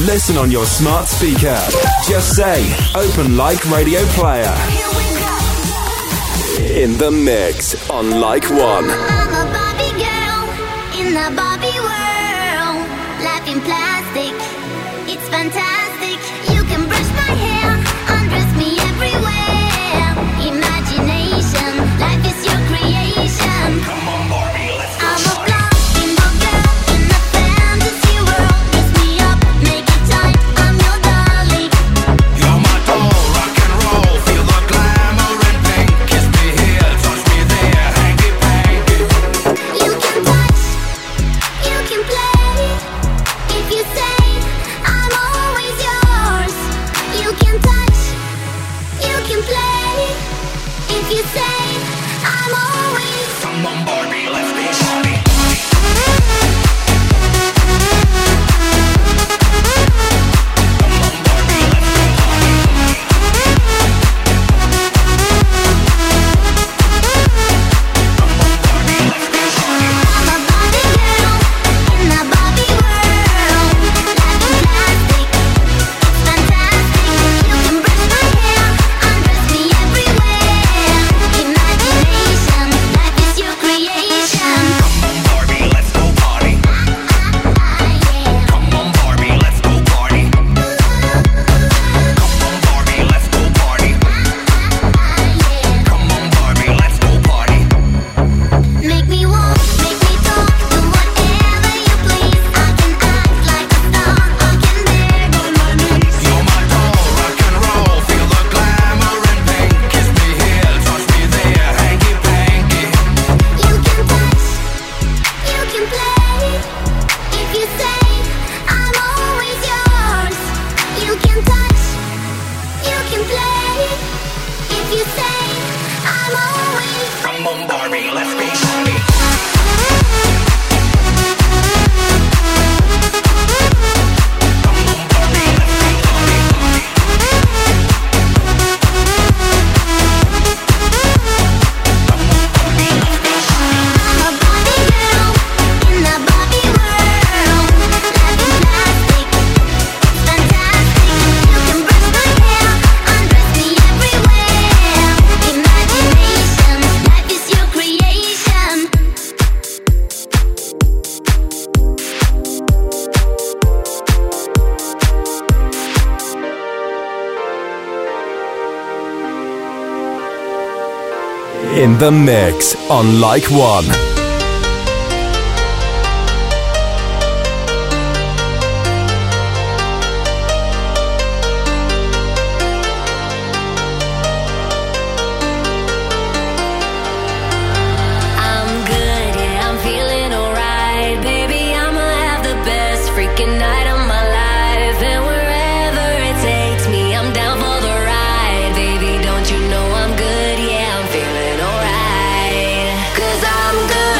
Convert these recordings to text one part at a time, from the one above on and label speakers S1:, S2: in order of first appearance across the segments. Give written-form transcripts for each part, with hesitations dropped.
S1: Listen on your smart speaker. Just say, open Like Radio Player. In the mix on Like One.
S2: I'm a Barbie girl in the Barbie world. Life in plastic, it's fantastic. You can brush my hair, undress me everywhere. Imagination, life is your creation.
S3: Come on, Barbie, let's go.
S2: I'm a blonde girl in a fantasy world. Dress me up, make it tight, I'm your darling.
S3: You're my doll, rock and roll. Feel the glamour and pink. Kiss me here, touch me there, hanky panky.
S2: You can touch, you can play. If you say I'm always yours. You can touch, you can play. If you say I'm always.
S3: Come on, Barbie, let's be Barbie.
S2: I'm a Barbie girl in the Barbie world. Life in plastic, it's fantastic. You can brush my hair, undress me everywhere. Imagination, life is your creation.
S3: Come on, Barbie, let's go party. Come on, Barbie, let's go party. Come on, Barbie, let's go party. Come on, Barbie, let's go party.
S2: Make me walk, make me talk, do whatever you please. I can act like a star, I can beg on my knees.
S3: You're my doll, rock and roll. Feel the glamour and pink. Kiss me here, touch me there, hanky panky.
S2: You can touch, you can play. If you say I'm always yours. You can touch, you can play. If you say I'm always.
S3: Come on, Barbie, let's be Barbie.
S2: I'm a Barbie girl in the Barbie world. Life in plastic, it's fantastic. You can brush my hair, undress me everywhere. Imagination, life is your creation.
S1: In the mix on Like One.
S4: I'm good, yeah, I'm feeling alright. Baby, I'ma have the best freaking night of my life. And wherever it takes me, I'm down for the ride. Baby, don't you know I'm good, yeah, I'm feeling alright. 'Cause I'm good.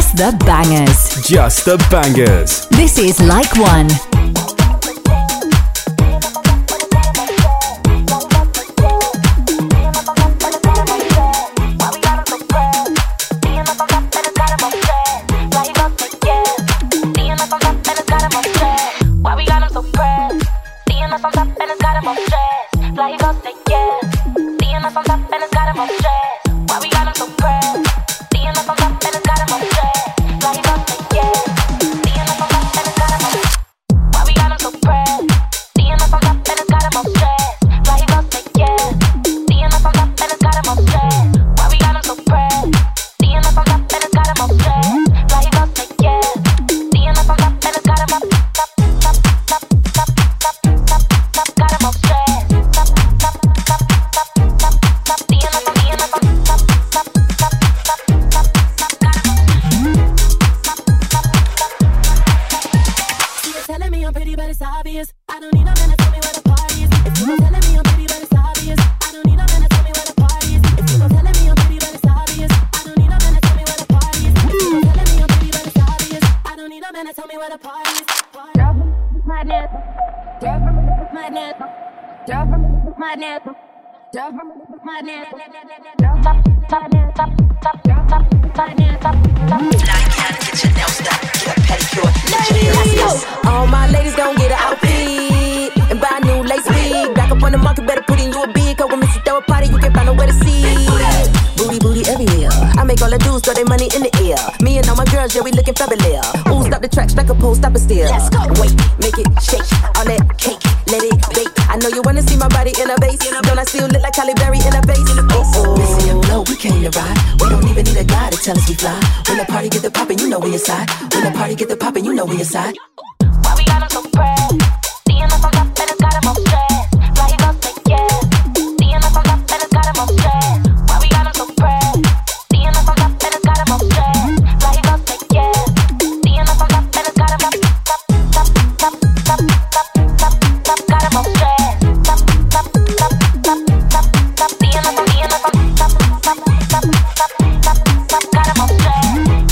S5: Just the bangers.
S1: Just the bangers.
S5: This is Like One.
S6: All my ladies gon' get an outfit and buy a new lace wig. Back up on the market, better put in you a bid. Cause when Missy throw a party, you can find nowhere to see. Booty, booty everywhere. I make all the dudes throw their money in the air. Me and all my girls, yeah, we looking fabulous. Ooh, stop the track, strike a pose, stop it still. Let's go. Wait, make it shake, all that cake, let it bake. I know you wanna see my body in a vase. Don't I still look like Halle Berry in a vase? Oh, Missy and Flo, we came to ride. We don't even need a guy to tell us we fly. When the party get the poppin', you know we inside. When the party get the poppin', you know we inside.
S2: Why we got 'em so proud? Seeing us on top and it's got 'em on stress. Why he gon' say yeah? Seeing us on top and it's got 'em on stress. Why we got 'em so proud? Seeing us on top and it's got 'em on stress. Why he gon' say yeah? Seeing us on top and it's got 'em on got 'em on stress. Seeing us on got 'em on stress.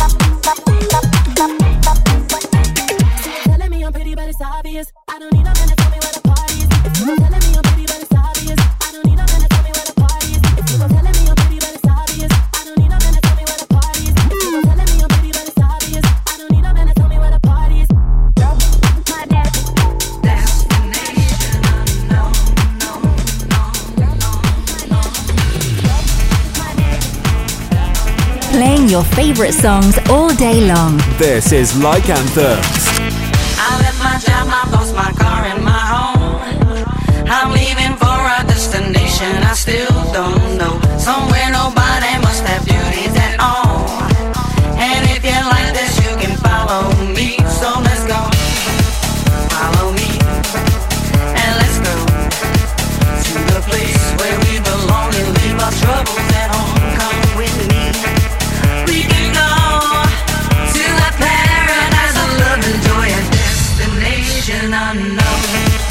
S2: Telling me I'm pretty, but it's obvious. I don't need a man to tell me where the party is. If you gon' telling me I'm pretty, but it's obvious. I don't need a man to tell me where the party is. If you gon' telling me I'm pretty, but it's obvious. I don't need a man to tell me where the party is. If you gon' telling me I'm pretty, but it's obvious. I don't need a man to tell me where the party is. My dad.
S5: Playing your favorite songs all day long.
S1: This is Like Anthems.
S7: I left my job, my boss, my car, and my home. I'm leaving for a destination I still don't know. Somewhere nobody must have duties at all. And if you like this, you can follow me. So let's go. Follow me. And let's go to the place where we belong and leave our troubles at home. Come with me. We can go to a paradise of love and joy, a destination unknown.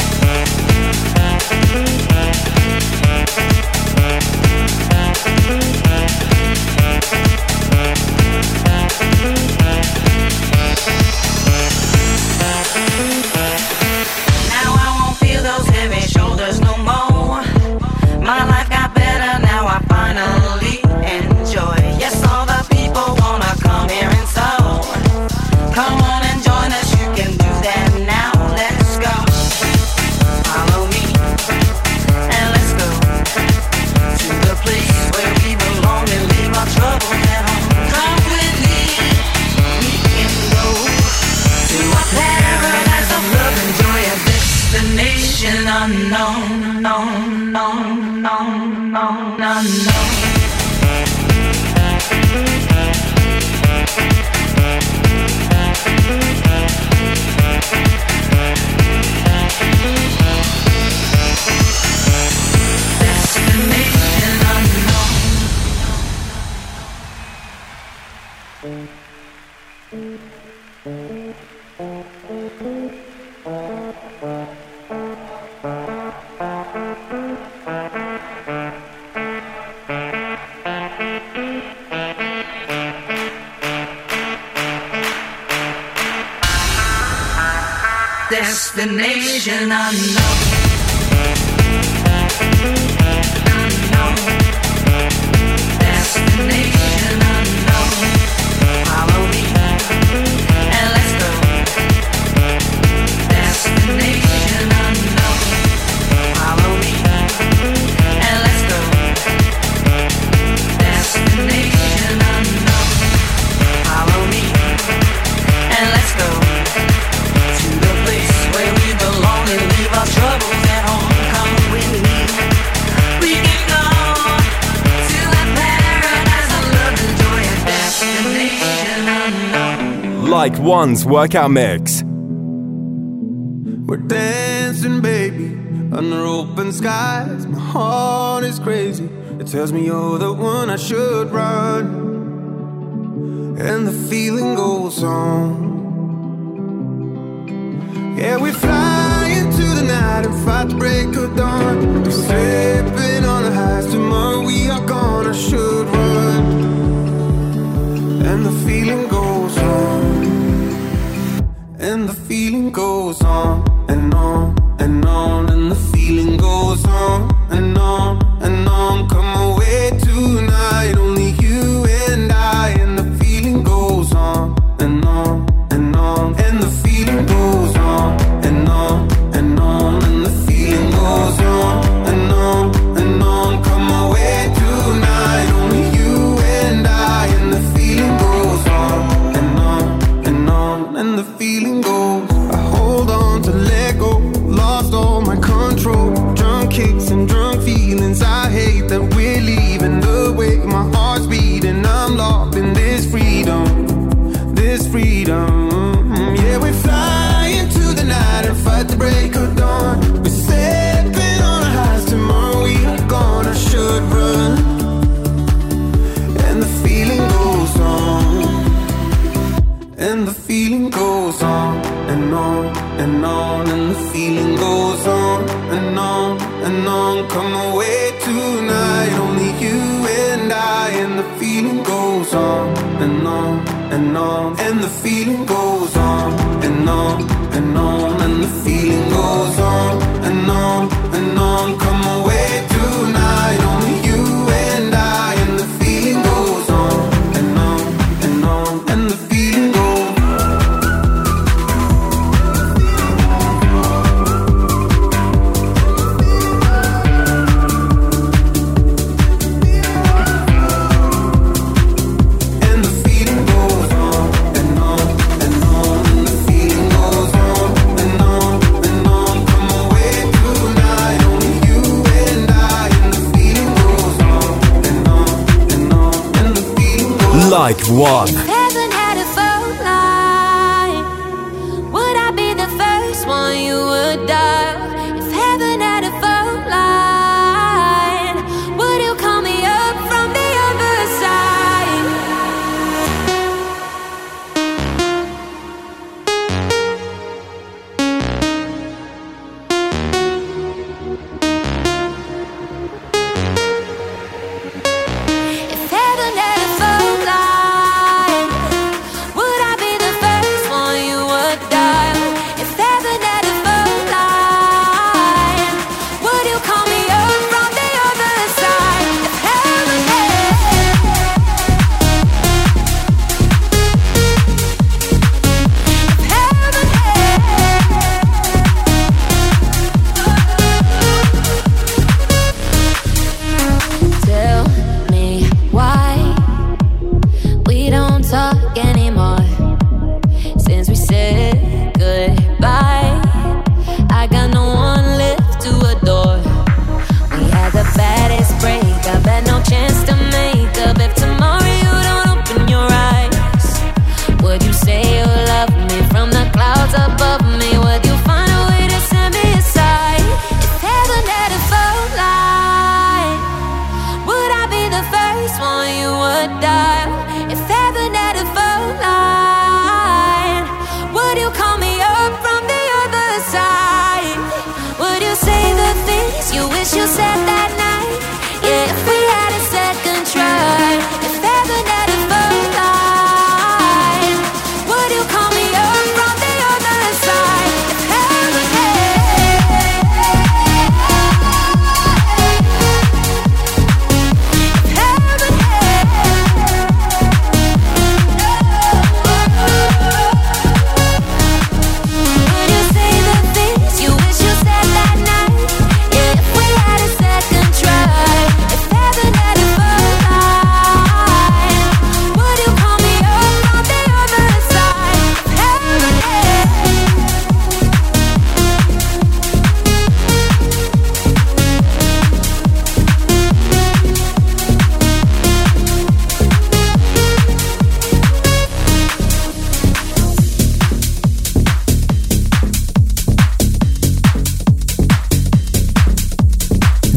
S7: Now I won't feel those heavy shoulders no more. My life got better, now I finally enjoy. Yes, all the people wanna come here and so. Come on and join us, you can do that now. Let's go. Follow me. And let's go to the place where we belong and leave our troubles at home. Come with me. We can go to a paradise of love and joy, a destination unknown, known, known, known, known, unknown. Destination unknown. Destination unknown. Destination unknown. Follow me and let's go. Destination unknown. Follow me and let's go. Destination unknown. Follow me and let's go to the place where we belong and leave our troubles at home. Come with me. We can go to that paradise of love and joy and destination unknown.
S1: Like One's workout mix.
S8: We're dancing, baby, under open skies. My heart is crazy. It tells me you're the one I should run. And the feeling goes on. Yeah, we fly into the night and fight the break of dawn. We're slipping on the highs. Tomorrow we are gone. I should run. And the feeling goes on. And the feeling goes on and on and on. And the feeling goes on and on and on. Come away tonight, only you and I. And the feeling goes on and on and on. And the feeling goes on and on and on. And the feeling goes on and on and on. Come away tonight, only you and I. And the feeling goes on and on and on. And the feeling goes. I hold on to let go. Lost all my control. Drunk kicks and drunk feelings. I hate that we're leaving the way my heart's beating. I'm locked in this freedom. This freedom. Yeah, we fly into the night and fight the break of dawn. We're stepping on our highs. Tomorrow we are gone. I should run. And the feeling goes on. And the feeling goes on and on and on. And the feeling goes on and on and on. Come away tonight, only you and I. And the feeling goes on and on and on. And the feeling goes on and on and on. And the feeling goes on and on and on. Come away tonight, only you and I. And the feeling goes on and on and on. And the feeling goes. And the feeling goes on and on and on. And the feeling goes on and on and on. Come away tonight, only you and I. And the feeling goes on and on and on. And the feeling goes on.
S1: Like One.
S4: Heaven had a phone line. Would I be the first one you would dial? If heaven had a phone line, would you call me up from the other side? If heaven had a phone line,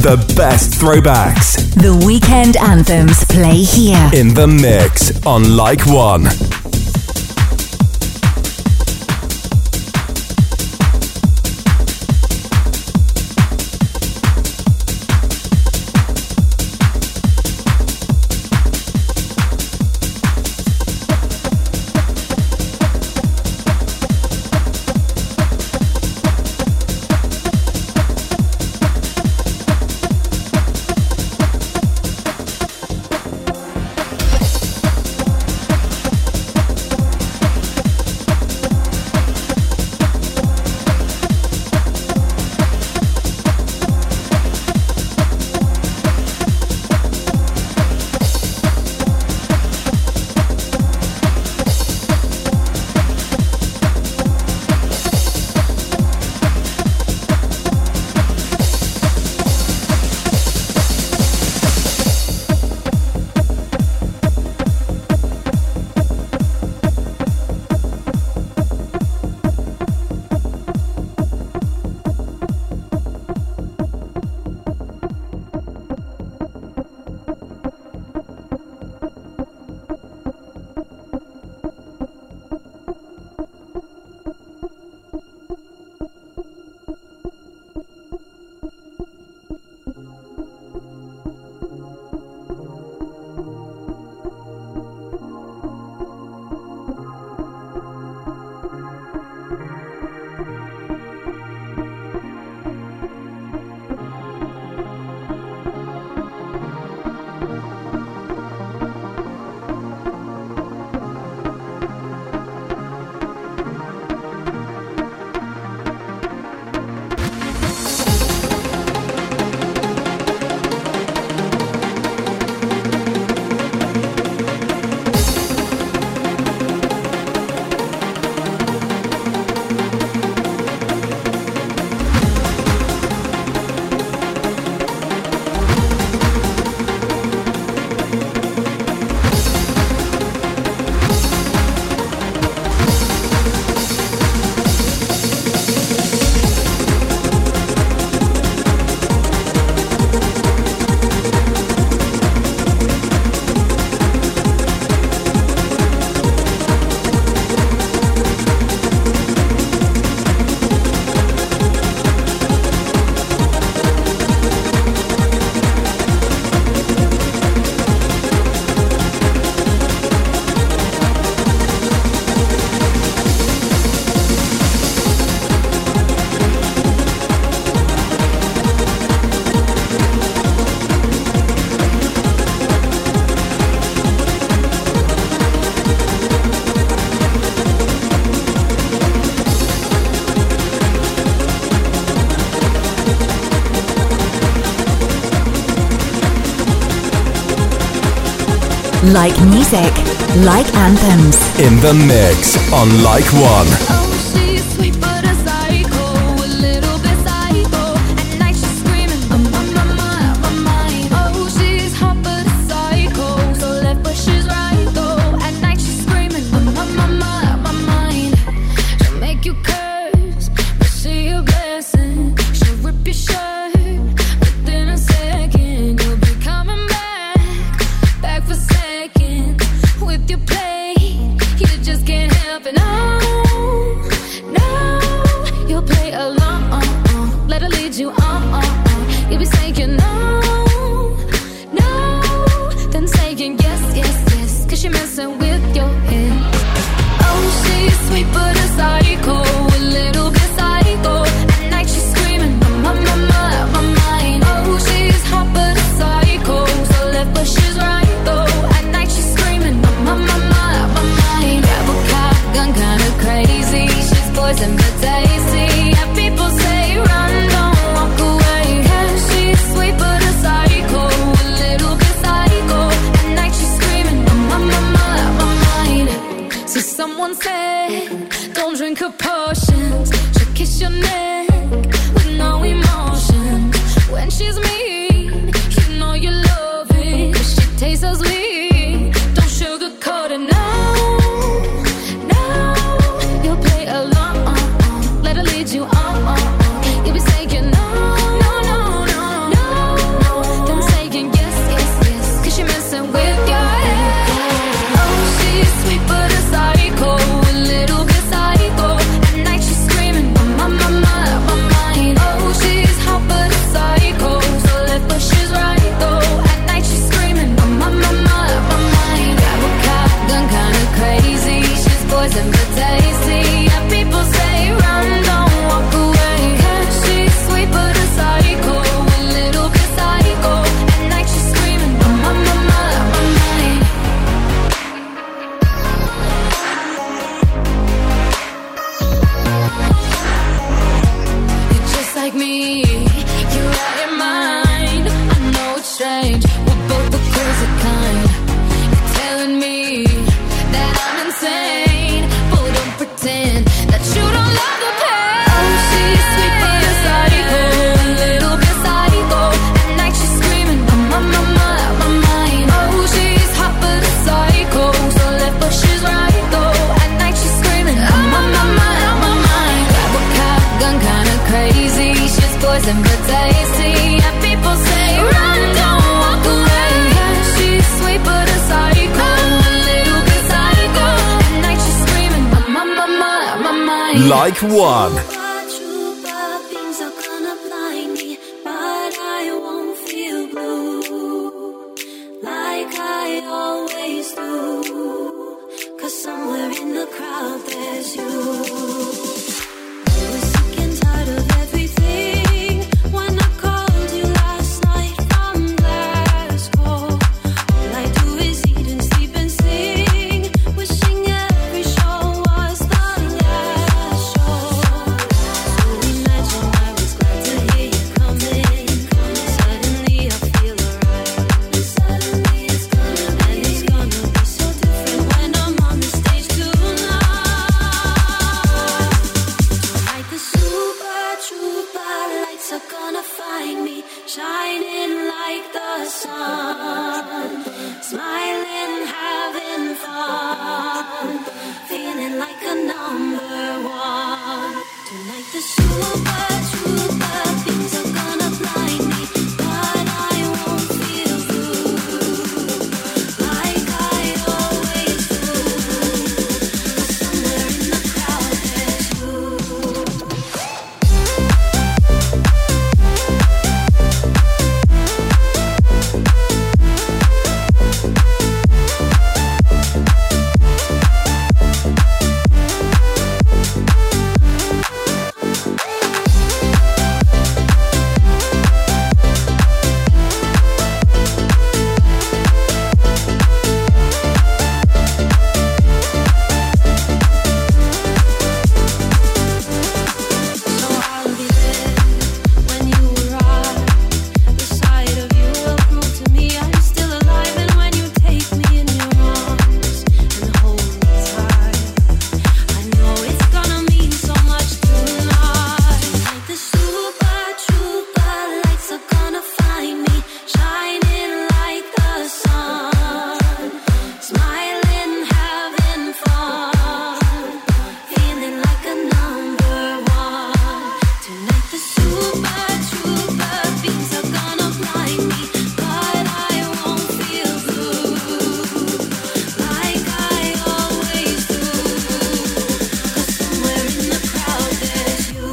S1: The best throwbacks
S5: The weekend anthems play here.
S1: in the mix on Like One.
S5: Like music, like anthems.
S1: In the mix on Like One.
S4: Oh, she's sweet but a psycho, a little bit psycho. At night she's screaming, my mind. Oh, she's hot but a psycho, so left but she's right though. At night she's screaming, my mind. She'll make you curse, but she a blessing. She'll rip your shirt within a second. You'll be coming back for seconds with your play. You just can't help it. No, you'll play along. Let her lead you on. You'll be saying no, then saying yes, 'cause you're messing with your head. Oh, she's sweet but a psycho, a little bit psycho. At night she's screaming, my mind. Oh, she's hot but a psycho, so left but she's right though. At night she's screaming, my mind. Grab a cop gun, kinda crazy. She's poison but tasty. Yeah, people say run, don't walk away. Yeah, she's sweet but a psycho, a little bit psycho. At night she's screaming, my mind. So someone said, don't drink her potions. She'll kiss your neck with no emotion. When she's mean, you know you love it. 'Cause she tastes so sweet. Don't sugarcoat it, no. You'll play along. Let her lead you on. You'll be saying no, but tasty. Yeah, people say run, don't walk away. Yeah, she's sweet but a psycho, a little bit psycho. At night she's screaming, I'm on my mind. You're just like me, you're out your mind. I know it's strange, we're both the crazy kind. You're telling me that I'm insane, but don't pretend that you don't love the pain. Oh, she's sweet but a psycho, a little bit psycho. At night she's screaming, I'm on my mind. Oh, she's hot but a psycho, so left but she's right though. At night she's screaming, I'm on my mind. Grab a cop gun, kinda crazy. She's poison but tasty. Yeah, people say run, don't walk away. Yeah, she's sweet but a psycho, a little bit psycho. At night she's screaming, I'm on my mind.
S1: Like One.
S4: Things are gonna blind me, but I won't feel blue like I always do. 'Cause somewhere in the crowd there's you. I was sick and tired of everything when I called you last night from Glasgow. All I do is eat and sleep and sing, wishing every show was the last show. So imagine I was glad to hear you coming. Suddenly I feel alright. And suddenly it's gonna be so different when I'm on the stage tonight. Tonight the super trooper lights are gonna find me, shining like the sun, smiling, having fun, feeling like a number one. Tonight the super trooper things are gonna blind me, but I won't feel blue like I always do. 'Cause somewhere in the crowd there's you. So I'll be there when you arrive. The sight of you will prove to me I'm still alive. And when you take me in your arms and hold me tight, I know it's gonna mean so much tonight. Tonight the super trooper lights are gonna find me, shining like the sun, smiling, having fun, feeling like a number one. Tonight the super trooper beams are gonna blind me, but I won't feel blue like I always do. 'Cause somewhere in the crowd there's you.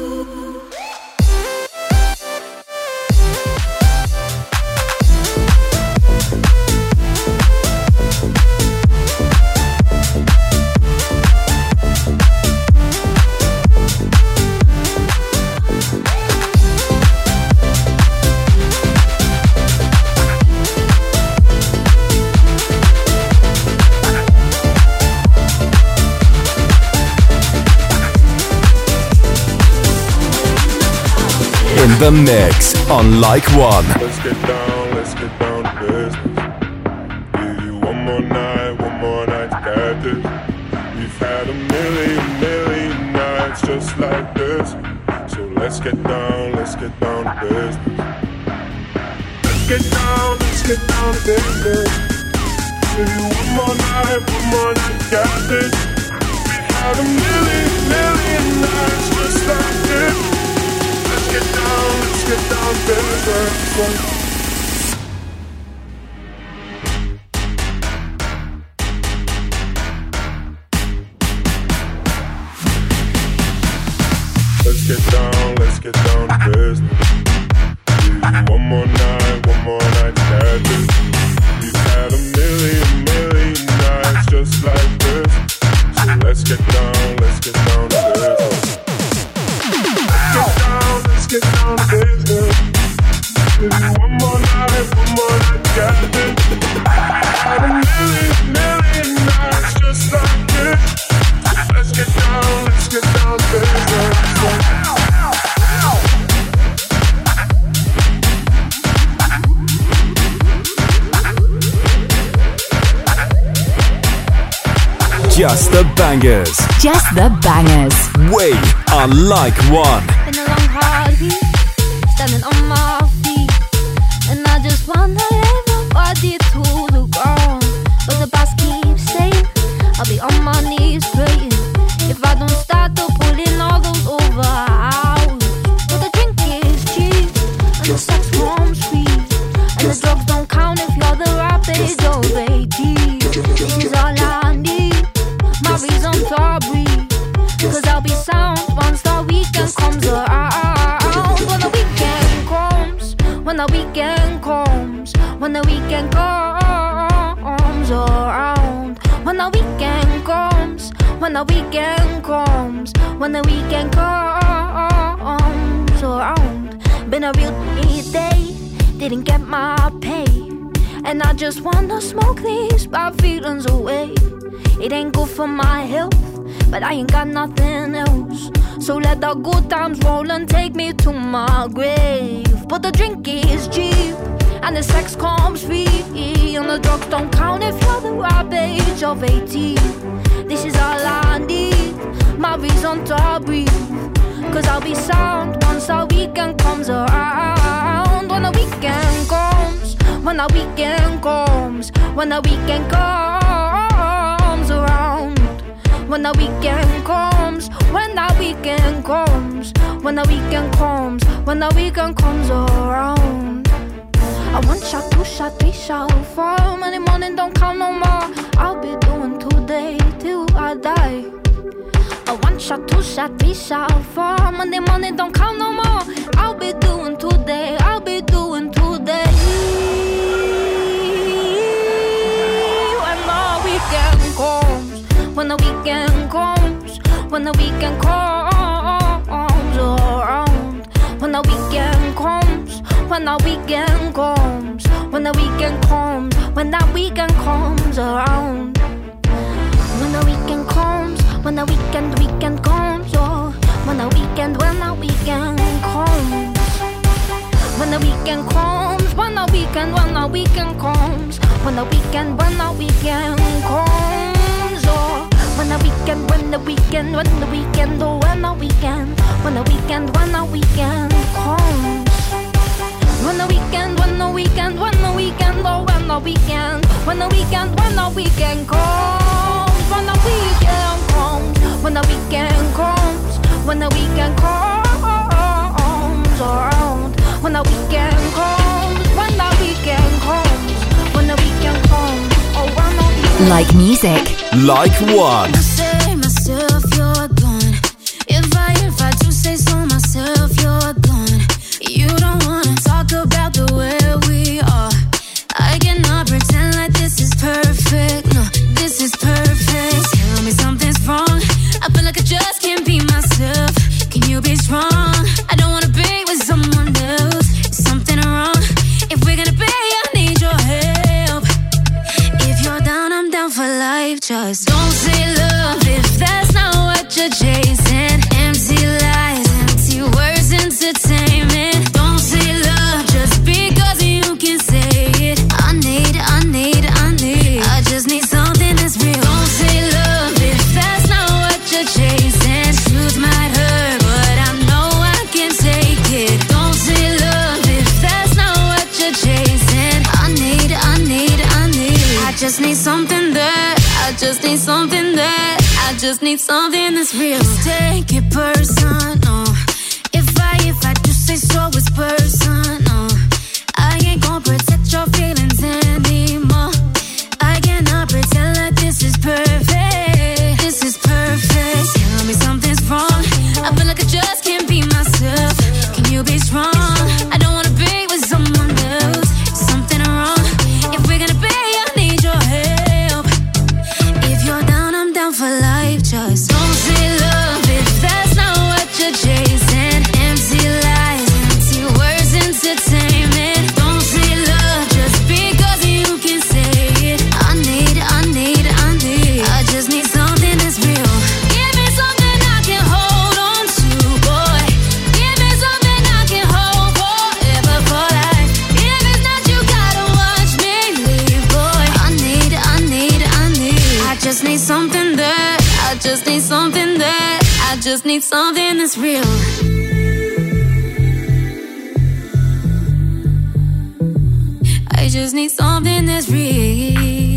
S1: In the mix on Like One.
S9: Let's get down to business. Give you one more night to get this. We've had a million nights just like this. So let's get down to business. Let's get down to business. Give you one more night to get this. We've had a million nights just like this. Let's get down to business. Let's get down to business. Give you one more night to get this. We've had a million nights just like this. So Let's get down to business. Let's get down to business. Give you one more night, got this. Had a million nights just like this. Let's get down to business.
S1: Just the bangers.
S5: Just the bangers.
S1: We are like one.
S4: Been a long hard week, standing on my feet, and I just wanna lay my body to the ground. But the boss keeps saying I'll be on my knees praying if I don't start to pulling all those over hours. But the drink is cheap and the sex comes free, and the drugs don't count if you're the right age of 18. This is all I need, my reason to breathe. Cause I'll be sound once the weekend comes around. When the weekend comes, when the weekend comes, when the weekend comes around. When the weekend comes, when the weekend comes, when the weekend comes around. Been a real day, didn't get my pay, and I just wanna smoke these bad feelings away. It ain't good for my health, but I ain't got nothing else. So let the good times roll and take me to my grave. But the drink is cheap and the sex comes free, and the drugs don't count if you're the right age of 18. This is all I need, my reason to breathe. Cause I'll be sound once the weekend comes around. When the weekend comes, when the weekend comes, when the weekend comes around. When the weekend comes, when the weekend comes, when the weekend comes, when the weekend comes around. I 1 shot, 2 shot, 3 shot, 4. Monday morning don't count no more. I'll be doing today till I die. A 1 shot, 2 shot, 3 shot, 4. Monday morning don't count no more. I'll be doing today, I'll be doing today. When the weekend comes, when the weekend comes, when the weekend comes around. When the weekend comes, when the weekend comes, when the weekend comes, when that weekend comes around. When the weekend comes, when the weekend comes, oh. When the weekend comes. When the weekend comes, when the weekend comes. When the weekend comes, oh. When the weekend, oh, when the weekend comes. When the weekend comes. When the weekend, oh, when the weekend comes. When the weekend comes. When the weekend comes. When the weekend comes. When the weekend comes around. When the weekend comes. When the weekend comes. When the weekend comes. Oh, when the weekend.
S5: Like music.
S1: Like one.
S4: I say myself, you're gone. If I do say so myself, you're gone. You don't wanna talk about the way we are. I cannot pretend like this is perfect. No, this is perfect. Tell me something's wrong. I feel like I just can't be myself. Can you be strong? I don't wanna be with someone else. Is something wrong? If we're gonna be, I need your help. If you're down, I'm down for life. Just don't say love if that's not what you're chasing. Empty lies, empty words, entertainment. Don't say love just because you can say it. I just need something that's real. Don't say love if that's not what you're chasing. Truth might hurt, but I know I can take it. Don't say love if that's not what you're chasing. I just need something that, I just need something that, I just need something that's real. Just take it personal. If I do say so, it's personal. I ain't gon' protect your feelings anymore. I cannot pretend like this is perfect. This is perfect. Tell me something's wrong. I feel like I just can't be myself. Can you be strong? I don't wanna be with someone else. Is something wrong? If we're gonna be, I need your help. If you're down, I'm down for life. just need something that, I just need something that's real. I just need something that's real.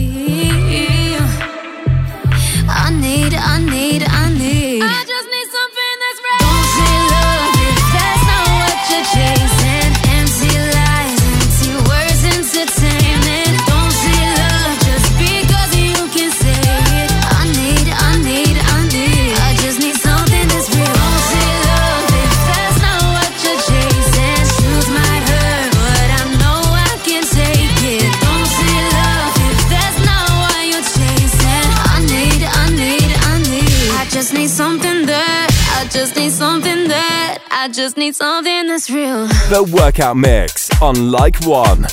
S4: I need I just need something that's real. Don't say love if that's not what you're chasing. Empty lies, empty words, entertainment. Don't say love just because you can say it. I need I just need something that's real. Don't say love if that's not what you're chasing. Truth might hurt, but I know I can take it. Don't say love if that's not what you're chasing. I need I just need something that, I just need something that, I just need something that's real.
S1: The Workout Mix on Like One.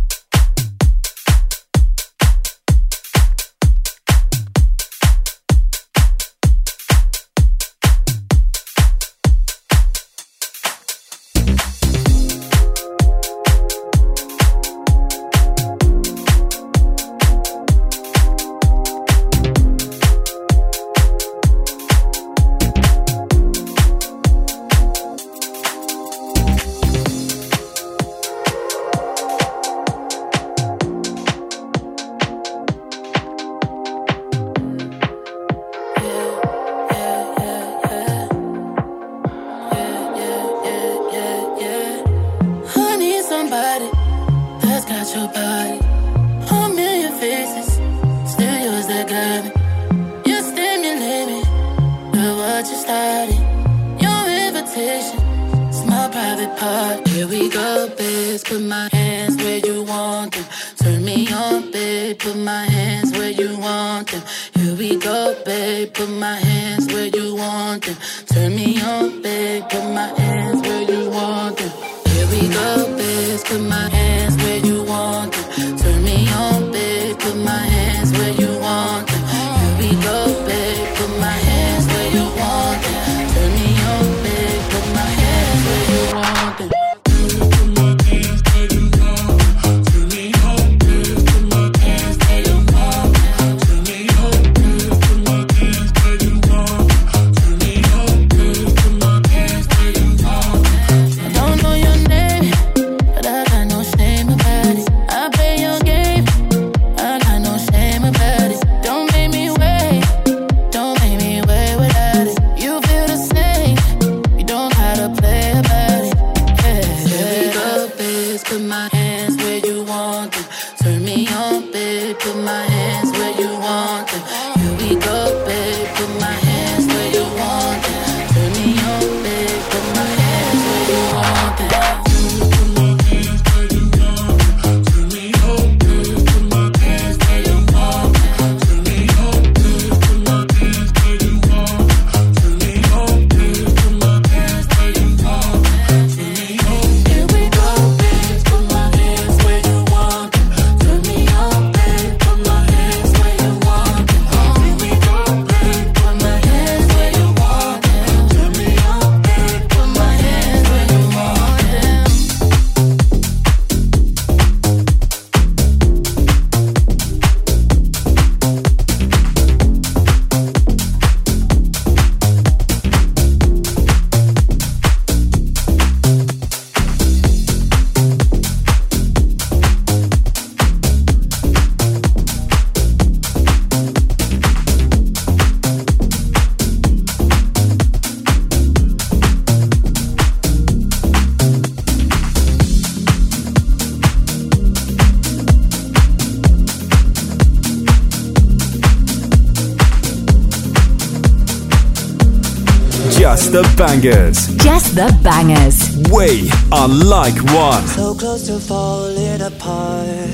S1: Just the bangers.
S5: Just the bangers.
S1: We are Like One.
S10: So close to falling apart.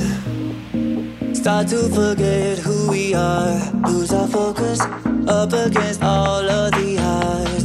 S10: Start to forget who we are. Lose our focus up against all of the odds.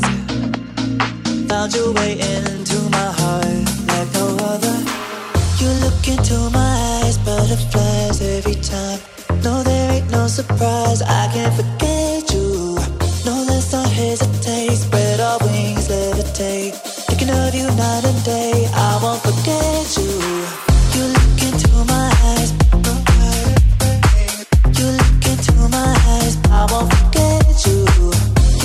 S10: Found your way into my heart like no other. You look into my eyes, butterflies every time. No, there ain't no surprise. I can't forget you. No, let's not hesitate. Spread our wings, levitate. Thinking of you night and day. I won't forget you. You look into my eyes. You look into my eyes. I won't forget you.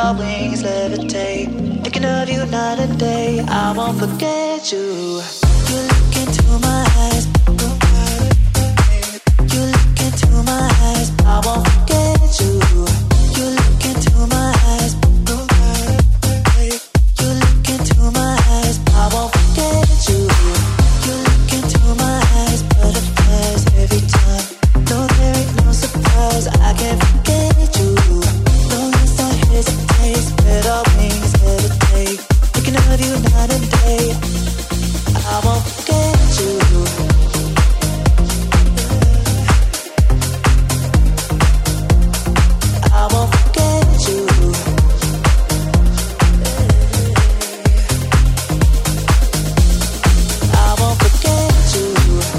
S10: our wings levitate. Thinking of you night and day, I won't forget you. You look into my eyes. You look into my eyes, I won't forget you. You look into my eyes. You look into my eyes, I won't forget you. You look into my eyes, butterflies every time. No, there ain't no surprise, I can't forget you. No, yes, I hesitate, spread our wings, levitate. Thinking of you night and day, I won't forget you. I won't forget you. I won't forget you.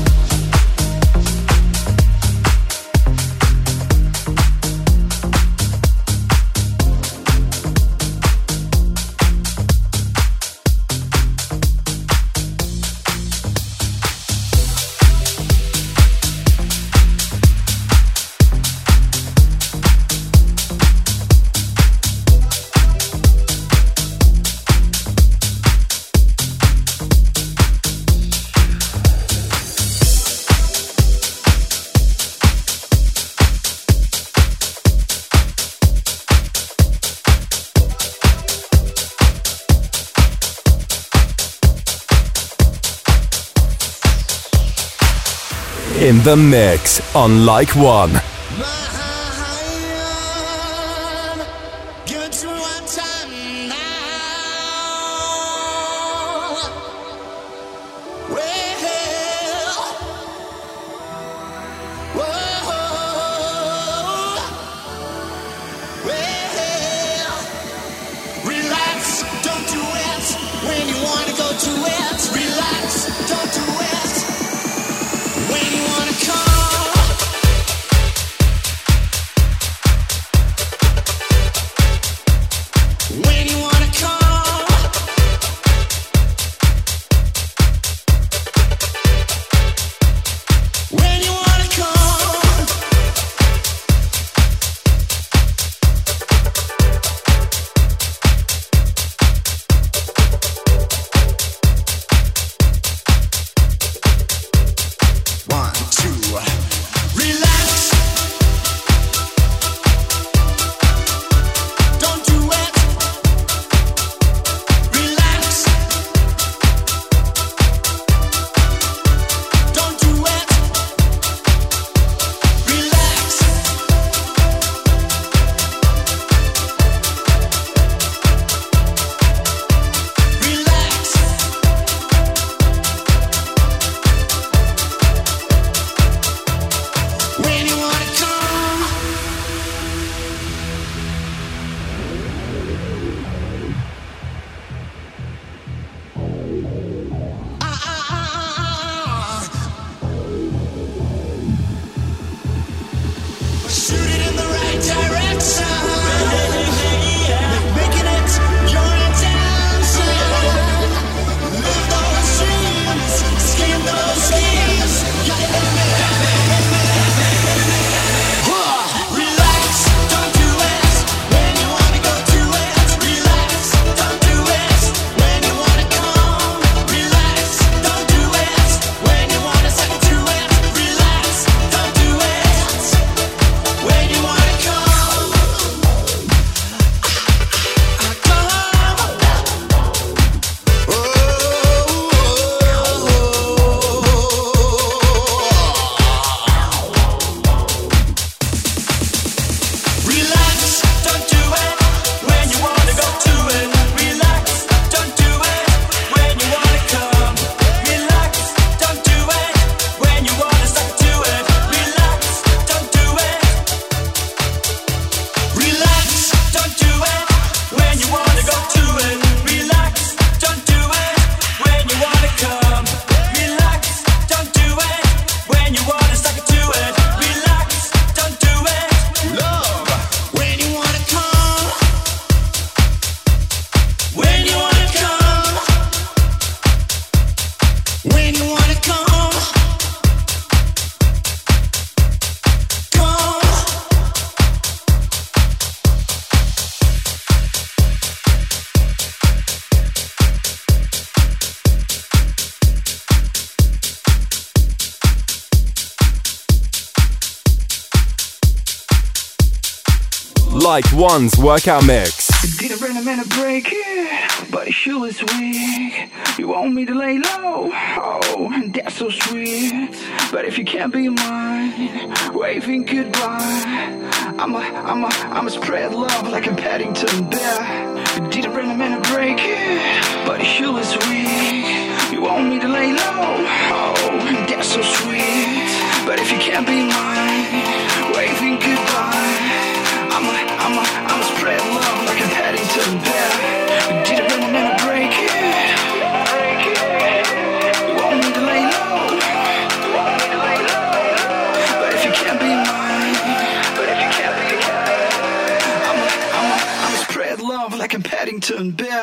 S1: In the mix on Like One.
S3: Give it to me one time now. Well, whoa, well, relax, don't do it when you wanna go to it. Relax, don't do it when you wanna come.
S1: Like One's workout mix.
S11: Didn't really mean to break it, but it sure is weak. You want me to lay low, oh, and that's so sweet. But if you can't be mine, waving goodbye, I'ma spread love like a Paddington Bear. Didn't really mean to break it, but it sure is weak. You want me to lay low, oh, and that's so sweet. But if you can't be mine, waving goodbye, I'ma spread love like a Paddington Bear. Didn't really mean to break it. You want me to lay low, but if you can't be mine, I'ma spread love like a Paddington Bear.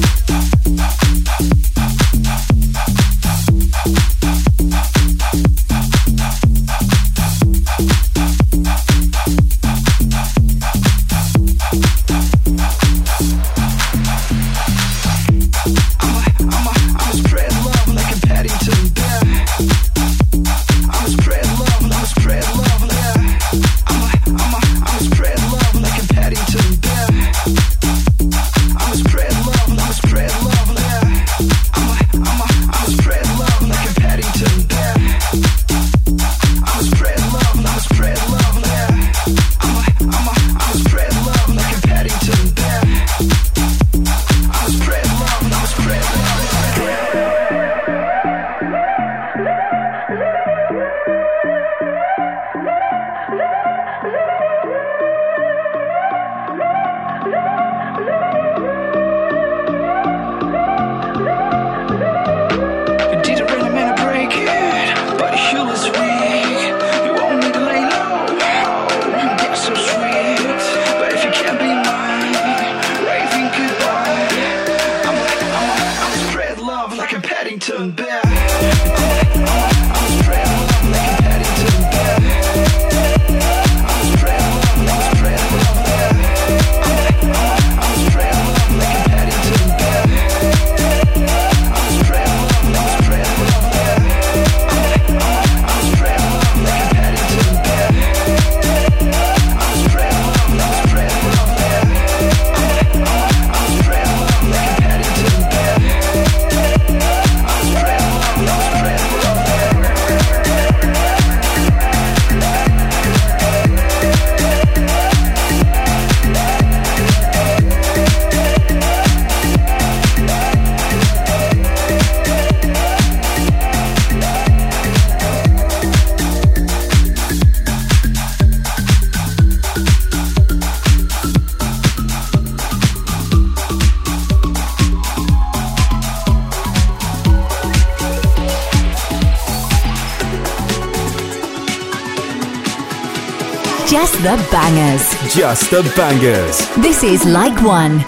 S5: Just the bangers.
S1: Just the bangers.
S5: This is Like One.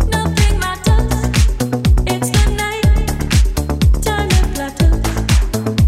S4: It's the night, turn it black.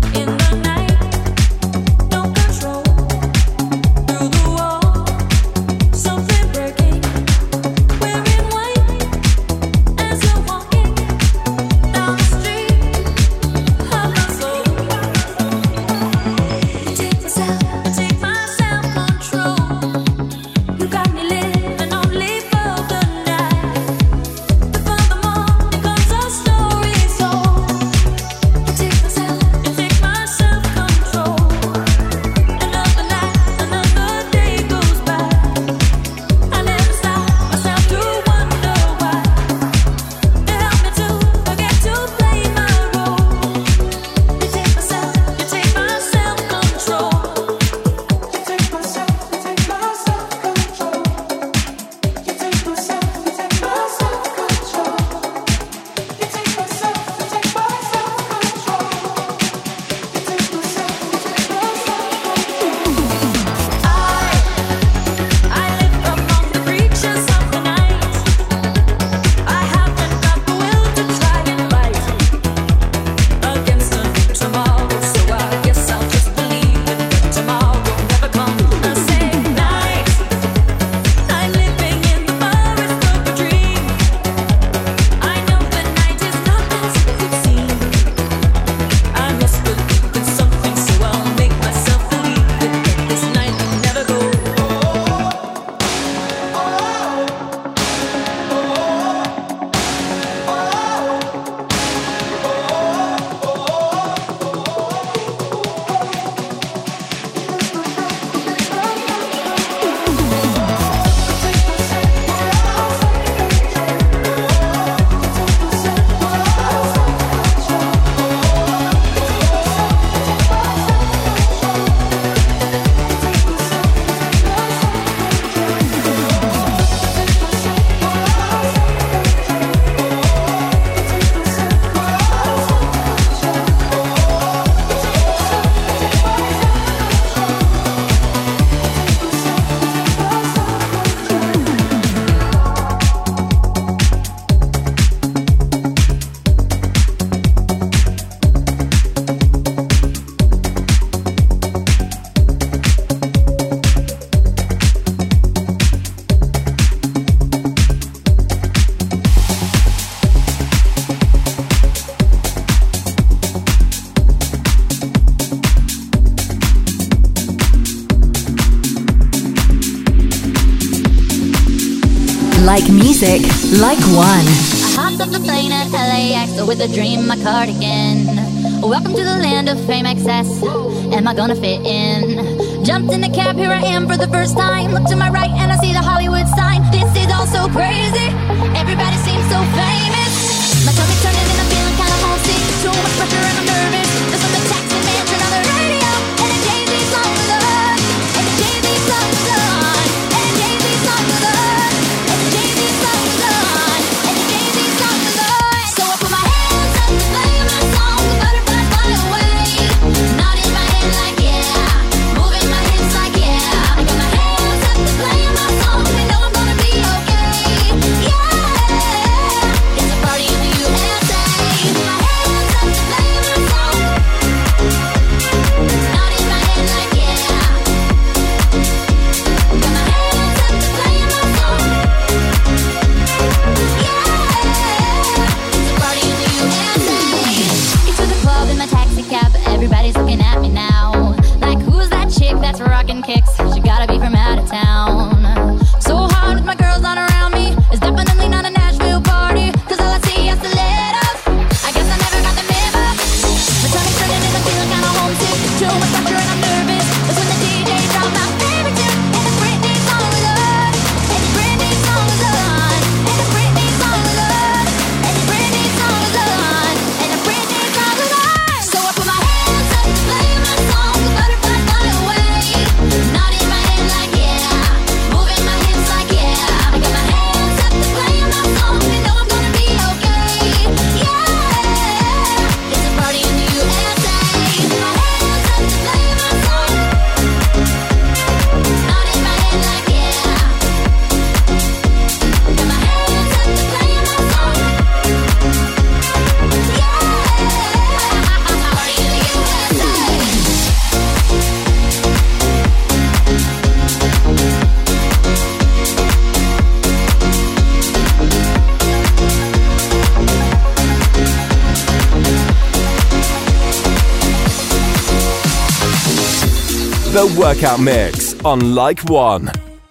S5: like music, like one.
S4: I hopped off the plane at LAX with a dream, my cardigan. Welcome to the land of fame excess. Am I gonna fit in? Jumped in the cab, here I am for the first time. Look to my right and I see the Hollywood sign. This is all so crazy. Everybody seems so famous. My tummy turning and I'm feeling kinda homesick. Too much pressure and I'm nervous. There's some taxi man turn on the radio, and a Jay-Z song was on. And a Jay-Z song was on. And a Jay-Z song was on. And a Jay-Z song was on. And a Jay-Z song was on. So I put my hands up to play my song. The butterflies fly away. Nodding my head like yeah, moving my hips like yeah. I got my hands up to play my song. I know I'm gonna be okay. Yeah, it's a party in the USA. My hands up to play my song. Nodding my head like yeah. Got my hands up to play my song. Yeah, it's a party in the USA. Into the club in my taxi cab, everybody's looking at me now. Like, who's that chick that's rockin' kicks? She gotta be from out of town. So hard with my girls not around me. It's definitely not a Nashville party, 'cause all I see is stilettos. I guess I never got the memo. My tummy's turning and I'm feeling kinda homesick. Too much pressure and I'm nervous. That's when the DJ dropped my favorite tune. And the Britney song was on. And the Britney song was on. And the Britney song was on. And the Britney song was on. And the Britney song was on. So I put my hands up to play my song. The butterflies fly away. Nodding my head like yeah, moving my hips like yeah. I got my hands up to play my song. I know I'm gonna be okay. Yeah, it's a party in the USA. My hands up to play my song. Nodding my head like yeah. Got my hands up to play my song. Yeah, party in the USA.
S1: The Workout Mix on Like One.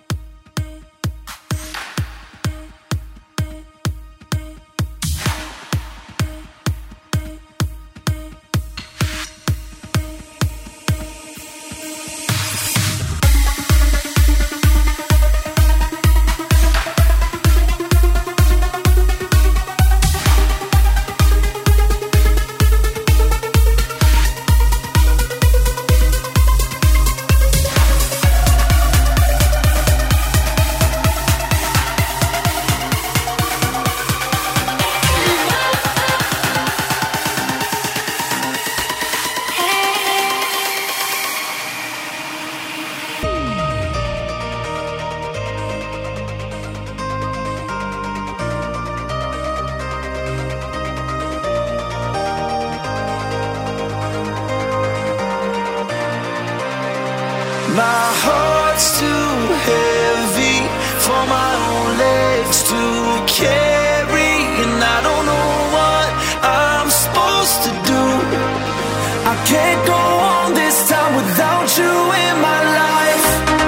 S10: My heart's too heavy for my own legs to carry, and I don't know what I'm supposed to do. I can't go on this time without you in my life.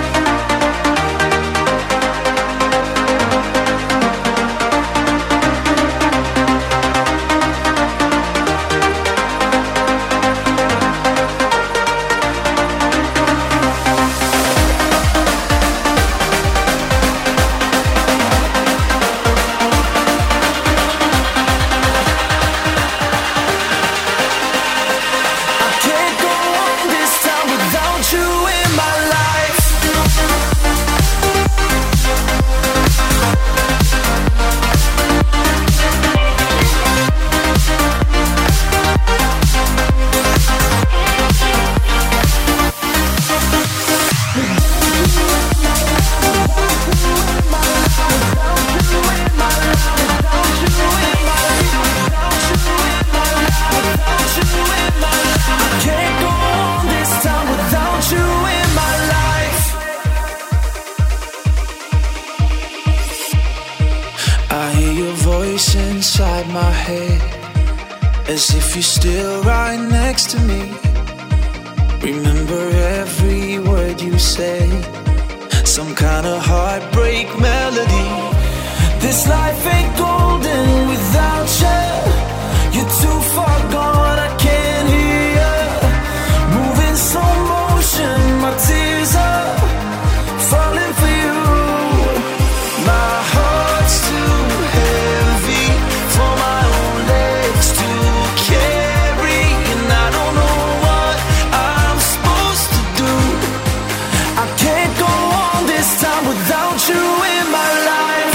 S10: Inside my head, as if you're still right next to me. Remember every word you said, some kind of heartbreak melody.
S8: This life ain't golden without you. You're too far gone, I can't hear you. Moving slow motion, my tears are falling for you. My heart's too heavy for my own legs to carry, and I don't know what I'm supposed to do. I can't go on this time without you in my life.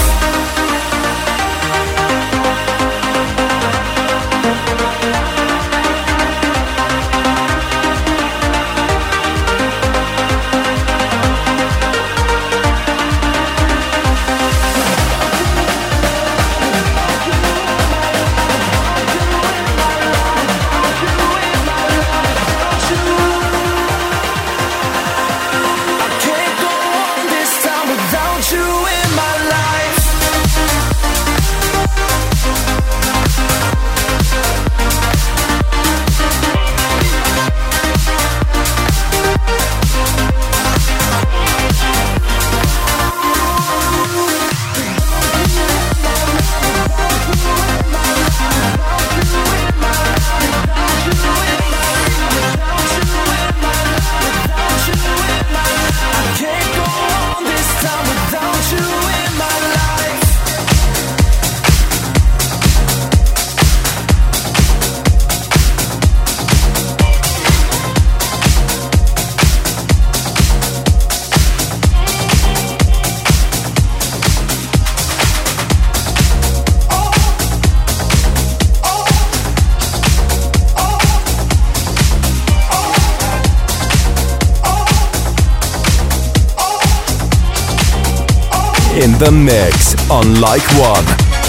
S1: In the mix on Like One.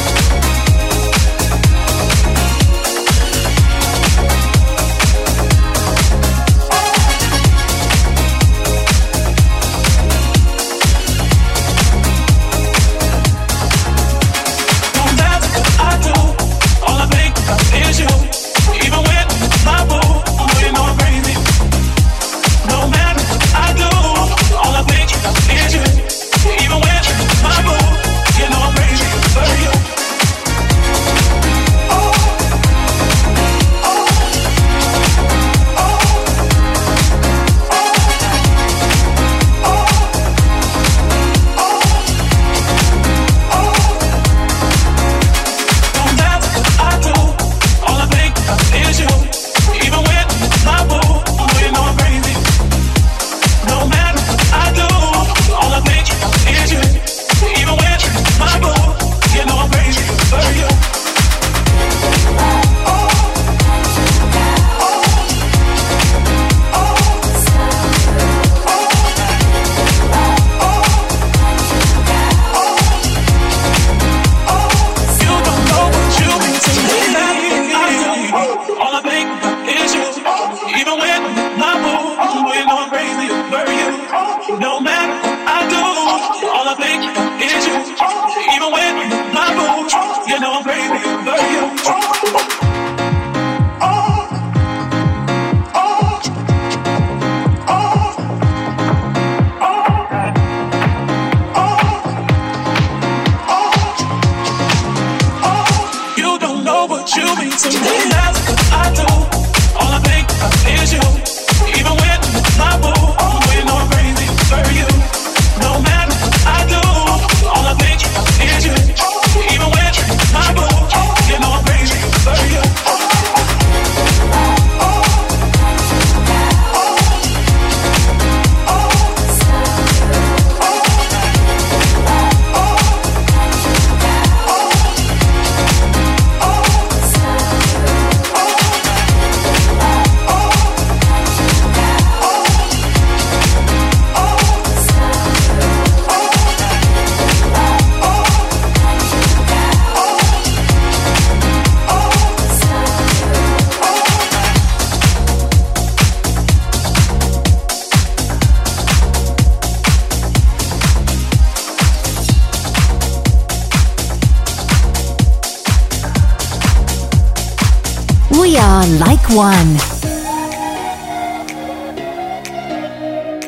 S5: We are Like One.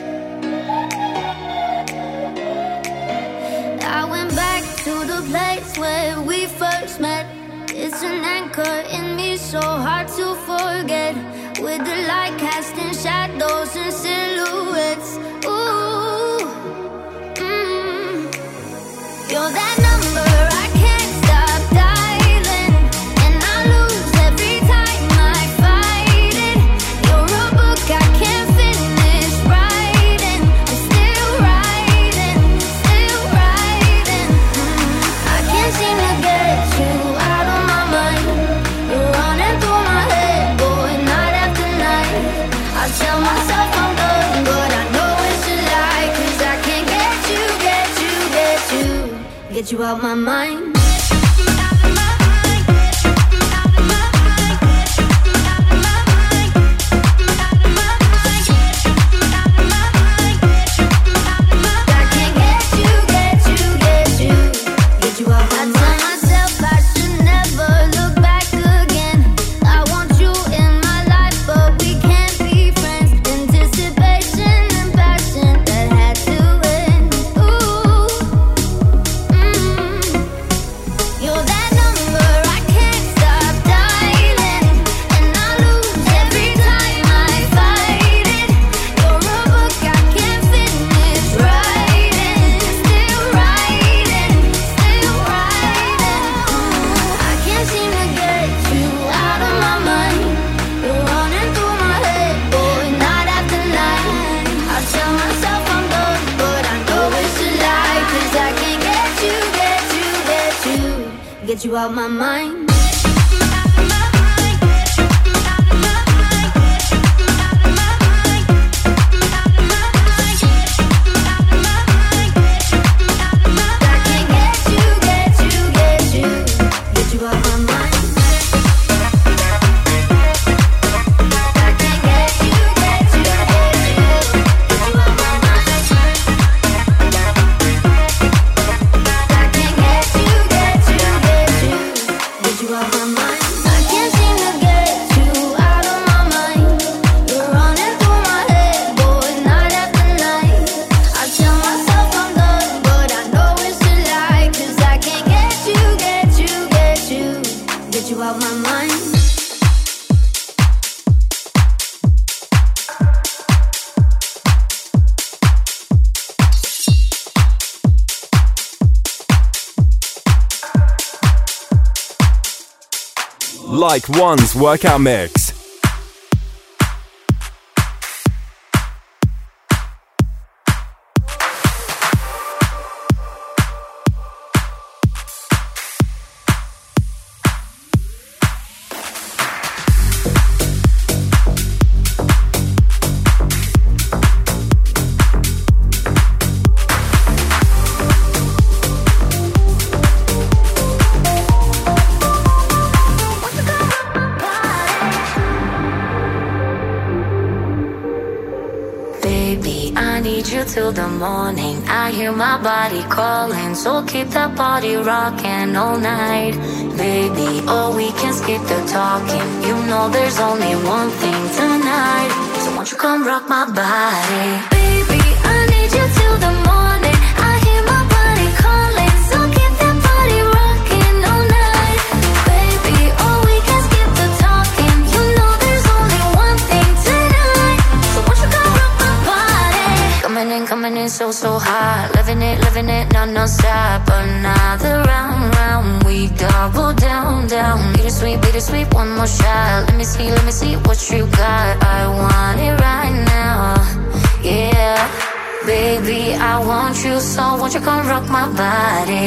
S2: I went back to the place
S4: so hard to forget. With the light casting shadows and silhouettes. Ooh, you're that number I can't stop dialing, and I lose every time I fight it. You're a book I can't finish writing. I'm still writing, still writing. I can't seem to get you out of my mind. You're running through my head, boy, night after night. I tell myself I'm done, but I know it's a lie. 'Cause I can't get you, get you, get you, get you out my mind. Get you out my mind.
S1: Like One's workout mix.
S12: Till the morning, I hear my body calling. So keep that body rocking all night, baby. Oh, we can skip the talking. You know there's only one thing tonight. So won't you come rock my body, baby? I need you till the morning. I hear my body calling. So keep that body rocking all night, baby. Oh, we can skip the talking. You know there's only one thing tonight. So won't you come rock my body? Coming in so hot. Living it, non-stop. Another round, we double down. Bittersweet, one more shot. Let me see what you got. I want it right now, yeah. Baby, I want you, so won't you come rock my body.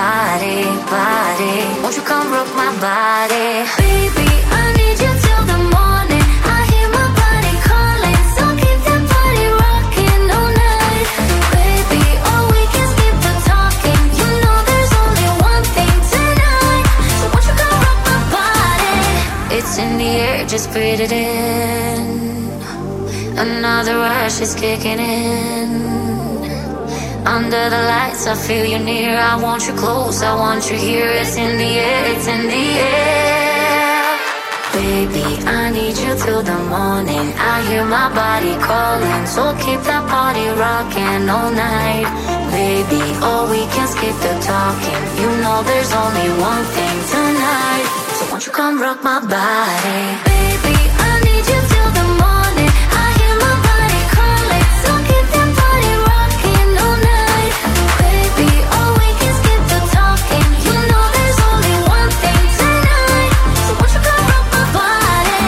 S12: Won't you come rock my body, baby? I need you till the morning. I hear my body calling, so keep that body rocking all night, baby. Oh, we can skip the talking. You know there's only one thing tonight. So won't you come rock my body? It's in the air, just breathe it in. Another rush is kicking in. Under the lights, I feel you near. I want you close, I want you here. It's in the air, it's in the air. Baby, I need you till the morning. I hear my body calling, so keep that body rocking all night, baby. Baby, oh, we can skip the talking. You know there's only one thing tonight. So won't you come rock my body? Baby, I need you till the morning. I hear my body calling. So keep that body rocking all night. Baby, oh, we can skip the talking. You know there's only one thing tonight. So won't you come rock my body?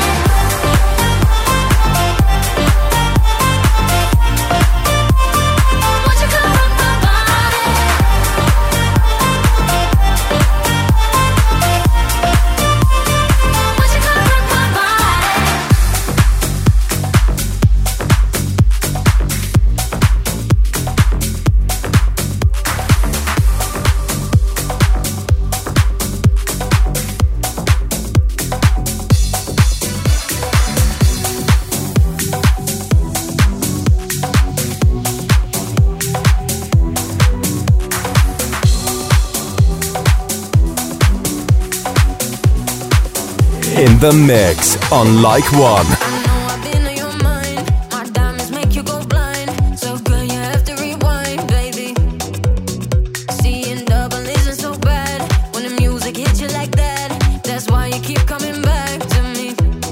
S12: Won't you come rock my body? Won't you come rock my body?
S1: In the mix on Like One.
S4: I've been on your mind. My diamonds make you go blind. So girl, you have to rewind, baby. Seeing double isn't so bad when the music hits you like that. That's why you keep coming back to me.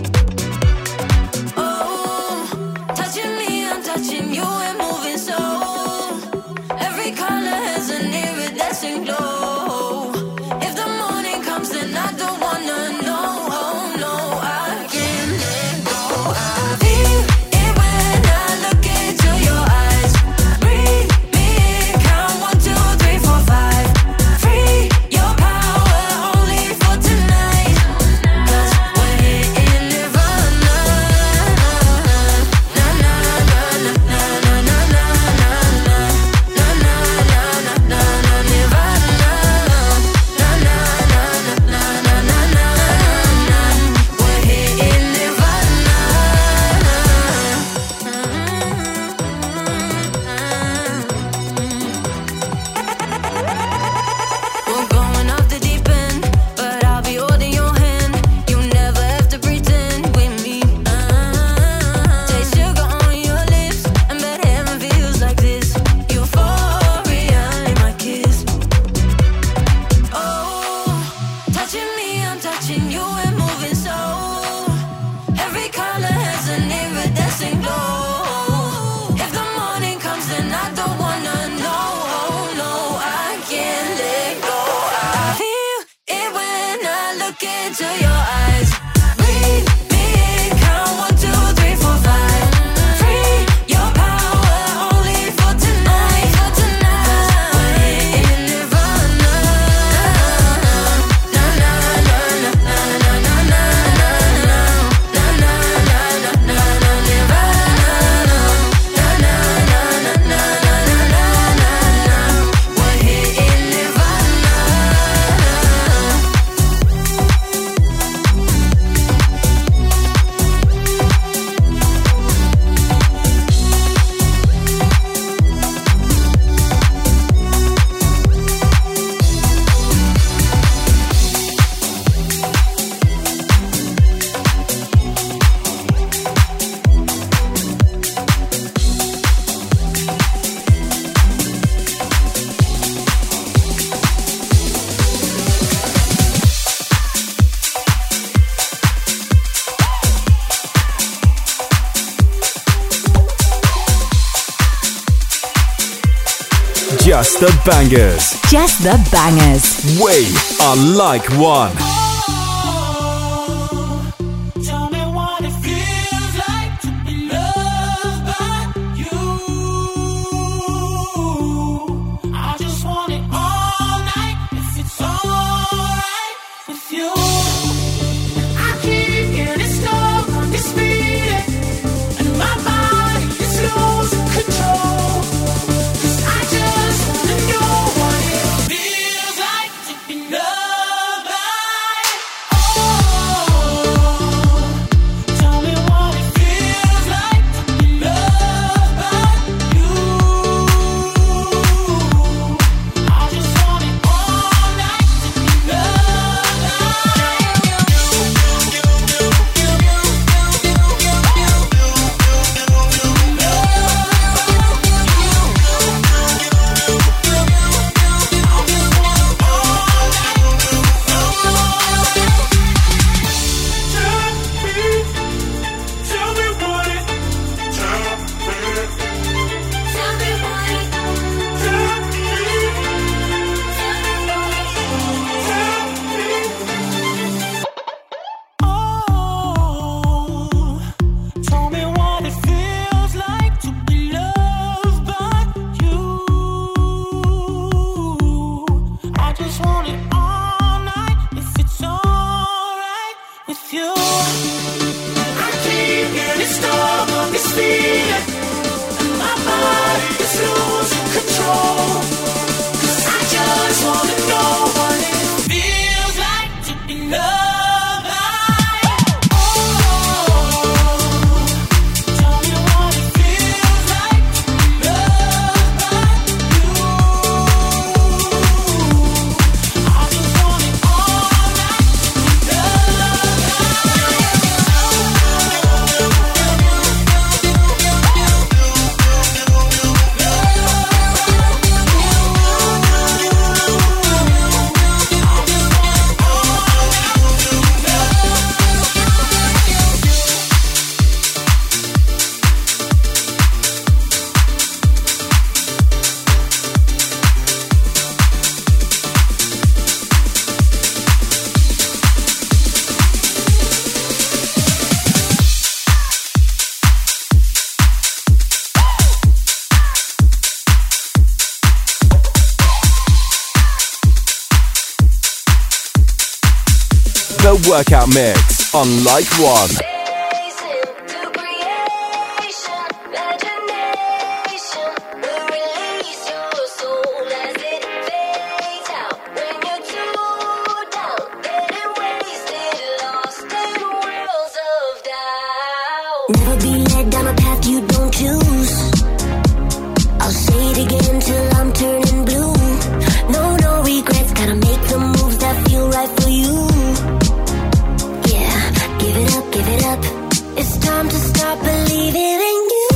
S4: Oh, touching me, I'm touching you and moving so. Every color has an iridescent glow. If the morning comes, then I don't wanna know. Oh no, I can't let go. I feel it when I look into your eyes. Breathe me in, count 1, 2, 3, 4, 5. Free your power only for tonight. 'Cause we're hitting Nirvana. Na na na na na na na na na na na na na na na Nirvana. Na na na na na na na na na. We're hitting Nirvana. We're going off the deep end, but I'll be holding your hand. You never have to pretend with me. Taste sugar on your lips, and bet heaven feels like this. Euphoria in my kiss. Oh, touching me, I'm touching you and moving so. Every color has an iridescent glow. If the morning comes, then I don't wanna know. Oh no, I can't let go. I feel it when I look into your eyes. Breathe me in, count 1, 2, 3, 4, 5. Free your power only for tonight. For tonight, 'cause we're hitting Nirvana. Na na na na na na na na na na na na na na na Nirvana. Na na na na na na na na na. We're hitting Nirvana.
S1: Just the bangers.
S5: Just the bangers.
S1: We are Like One.
S3: Tell me what it feels like to be loved by you. I just want it all night if it's alright with you. I keep getting stuck on this feeling, and my body is losing control. 'Cause I just wanna know what it feels like to be loved by feeling, and my body is losing control. 'Cause I just wanna know what it feels like to be loved by. Oh, tell me what it feels like to be loved by you. I just want it all night to be loved by
S1: The Workout Mix on Like One.
S2: Never be led down a path you don't choose. I'll say it again till I'm turning blue. No regrets, gotta make the moves that feel right for you. Yeah, give it up. It's time to stop believing in you.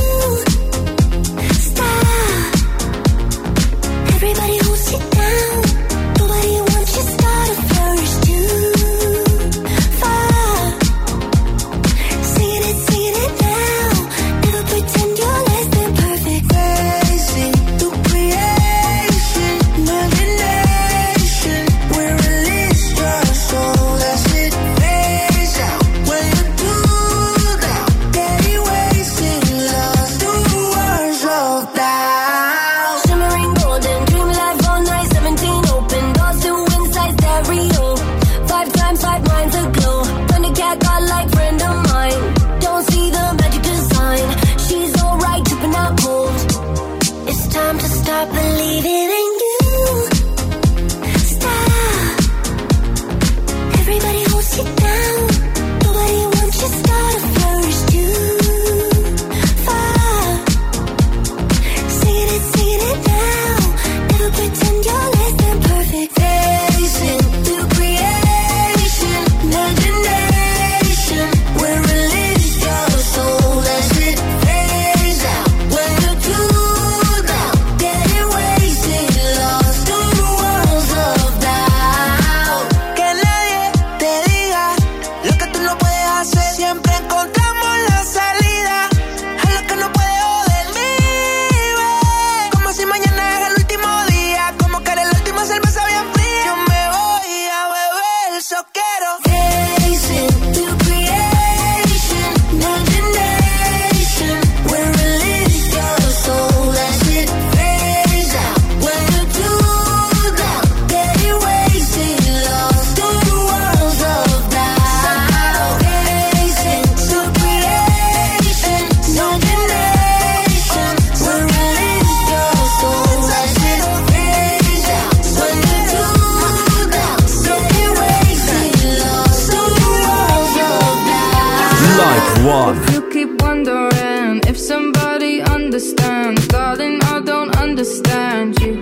S2: Stop. Everybody hold it down. Nobody wants you started first. Too far. Singing it now. Never pretend you're less than perfect. Racing through creation, imagination. We release your soul as it fades out. When you do that, getting wasted, lost through words of doubt. Shimmering golden, dream life all night. 17 open doors to inside stereo. 5 times 5 minds aglow. Thundercat got like friend of mine. Don't see the magic design. She's alright, tripping up cold. It's time to stop believing in you. Stop. Everybody hold it down. Nobody wants you started first. Too far. Singing it now. Never pretend you're less than perfect. Racing through creation, imagination. We release your soul as it fades out. When you do that, getting wasted, lost through worlds of doubt. Que nadie te diga lo que tú no puedes hacer. Siempre encontramos la salida a lo que no puede joder mi vida. Como si mañana es el último día. Como que era la última cerveza bien fría. Yo me voy a beber, eso quiero. Racing through creation, imagination. We release your soul as it fades out. When you do that, getting wasted, lost through worlds of doubt. Racing through creation, imagination. We release your soul as it fades out. When you do that, getting wasted, lost through worlds of doubt.
S1: Like One.
S13: If you keep wondering if somebody understands, darling, I don't understand you.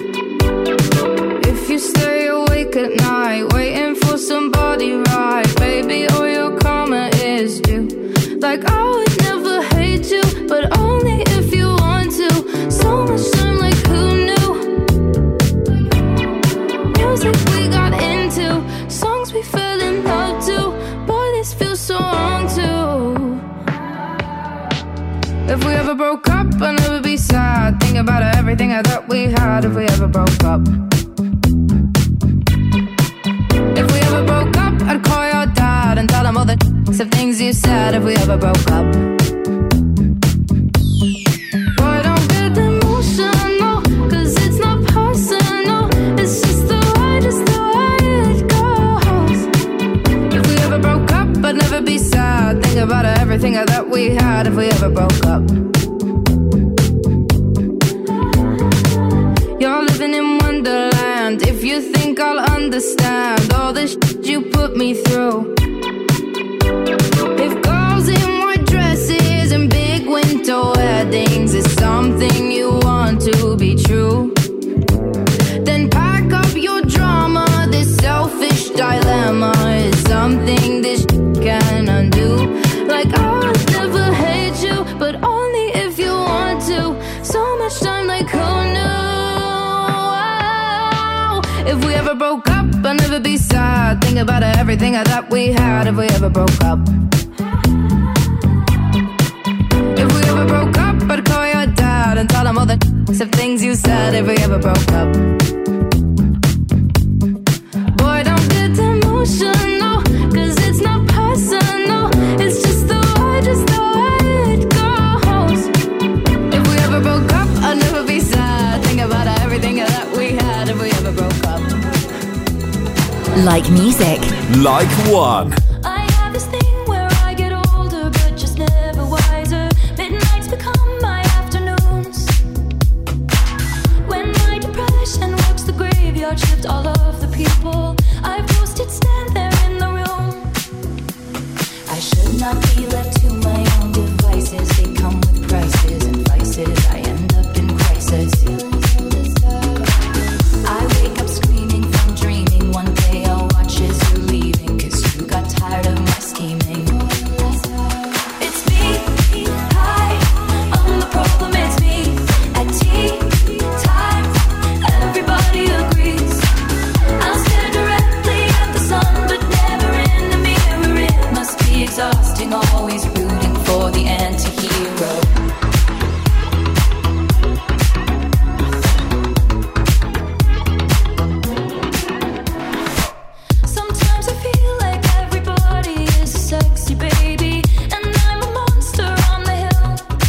S13: If you stay awake at night, waiting for somebody right, baby, all your karma is due. Like I would never hate you, but only if you want to. So much time, like who knew? Music we got into, songs we fell in love to. Boy, this feels so wrong too. If we ever broke up, I'd never be sad. Think about everything I thought we had. If we ever broke up, if we ever broke up, I'd call your dad and tell him all the of things you said. If we ever broke up, boy, don't get emotional, 'cause it's not personal. It's just the way it goes. If we ever broke up, I'd never be sad. sad. Think about everything that we had if we ever broke up. You're living in Wonderland. If you think I'll understand all the shit you put me through. If girls in white dresses and big winter weddings is something you want to be true, then pack up your drama. This selfish dilemma is something this can undo. Like I'll never hate you, but only if you want to. So much time, like who knew? If we ever broke up, I'll never be sad. Think about everything that we had if we ever broke up. If we ever broke up, I'd call your dad and tell him all the things you said if we ever broke up. Boy, don't get emotional, cause it's not personal. It's just the way it goes. If we ever broke up, I'd never be sad. Think about everything that we had if we ever broke up.
S5: Like music.
S1: Like One.
S4: I have this thing where I get older, but just never wiser. Midnights become my afternoons. When my depression walks the graveyard shift, all of the people I've posted stand there in the room. I should not be left to my own devices. They come with prices and vices. I end up in crisis. I wake up screaming from dreaming. One day I'll watch as you're leaving, cause you got tired of my scheming. It's me, hi, I'm the problem, it's me. At tea time, everybody agrees. I'll stare directly at the sun, but never in the mirror. It must be exhausting, always rooting for the anti-hero. Sometimes I feel like everybody is a sexy baby, and I'm a monster on the hill.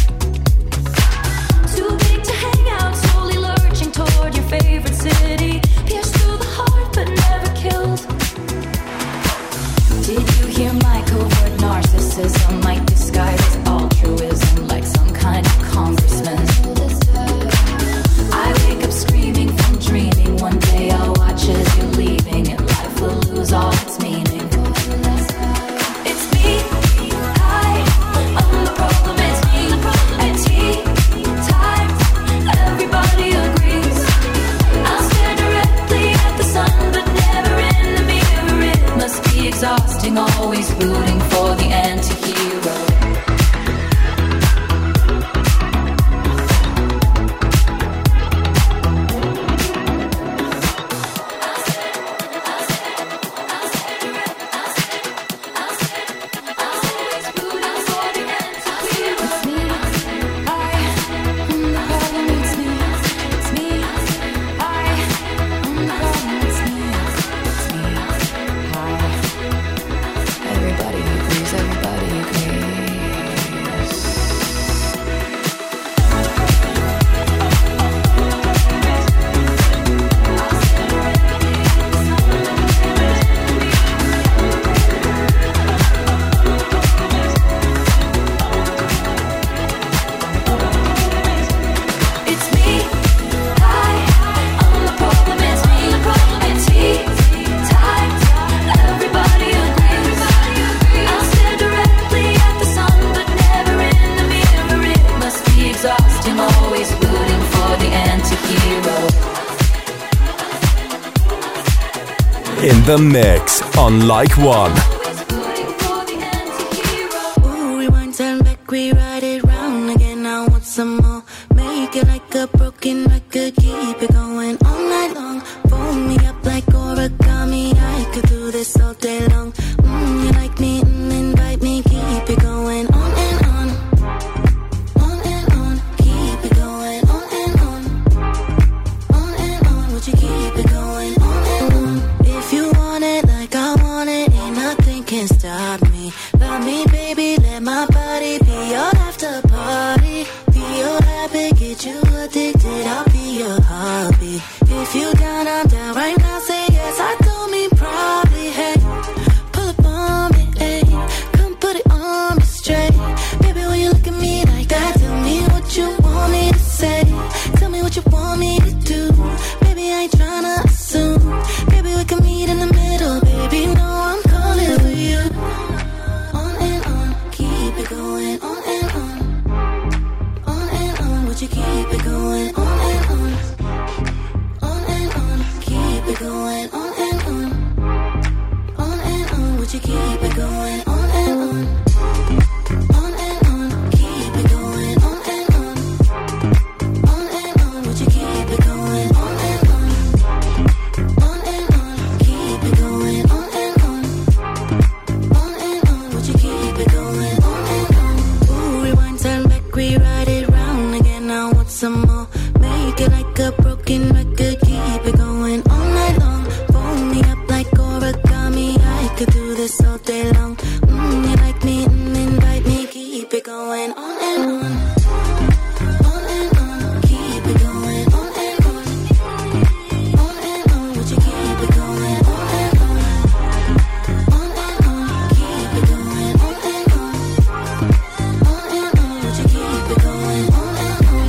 S4: Too big to hang out, slowly lurching toward your favorite city. Pierced through the heart, but never killed. Did you hear my covert narcissism? Might disguise as altruism, like some kind of congressman. I wake up screaming from dreaming. One day I'll watch as you're leaving, and life will lose all its meaning. It's me, hi, I'm the problem, it's me. At tea time, everybody agrees. I'll stare directly at the sun, but never in the mirror. It must be exhausting, always rooting for the anti-hero. Everybody agrees, everybody agrees. It's me, hi, I'm the problem, it's me. At tea time, everybody agrees. I'll stare directly at the sun, but never in the mirror. It must be exhausting, always rooting for the anti-hero.
S1: In the mix on Like One.
S14: Ooh, rewind, turn back, rewrite it round again. I want some more. Make it like a broken record. Keep it going all night long. Fold me up like origami. I could do this all day long. You like me, invite me. Keep it going on and on. On and on. Keep it going on and on. On and on. Would you keep it going on and on? If you want it like I want it, ain't nothing can stop me. Love me, baby, let my body be your after party. Be your habit, get you addicted, I'll be your hobby. If you down, I'm down right now, say yes, I told me probably, hey. Pull up on me, hey. Come put it on keep it going on and on. Ooh, rewind, turn back, rewrite it round again. I want some more. Make it like a broken record, keep it going all night long. Fold me up like origami. I could do this all day long. You like me, invite me, keep it going on and on. On and on, keep it going on and on. On and on, would you keep it going on and on? On and on, keep it going on and on. On and on, would you keep it going on and on?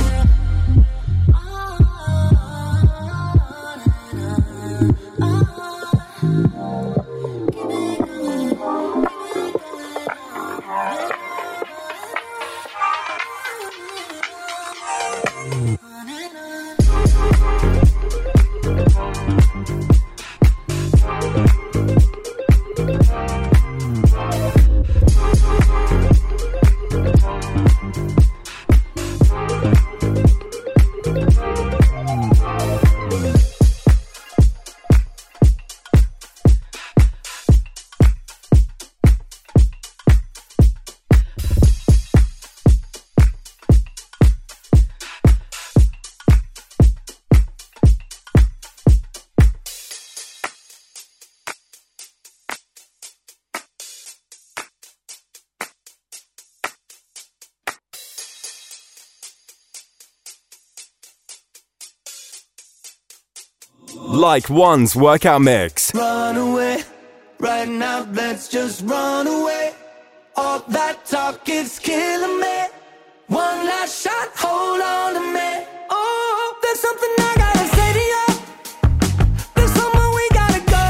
S1: Like One's workout mix.
S10: Run away, right now, let's just run away. All that talk is killing me. One last shot, hold on to me. Oh, there's something I gotta say to you. There's somewhere we gotta go.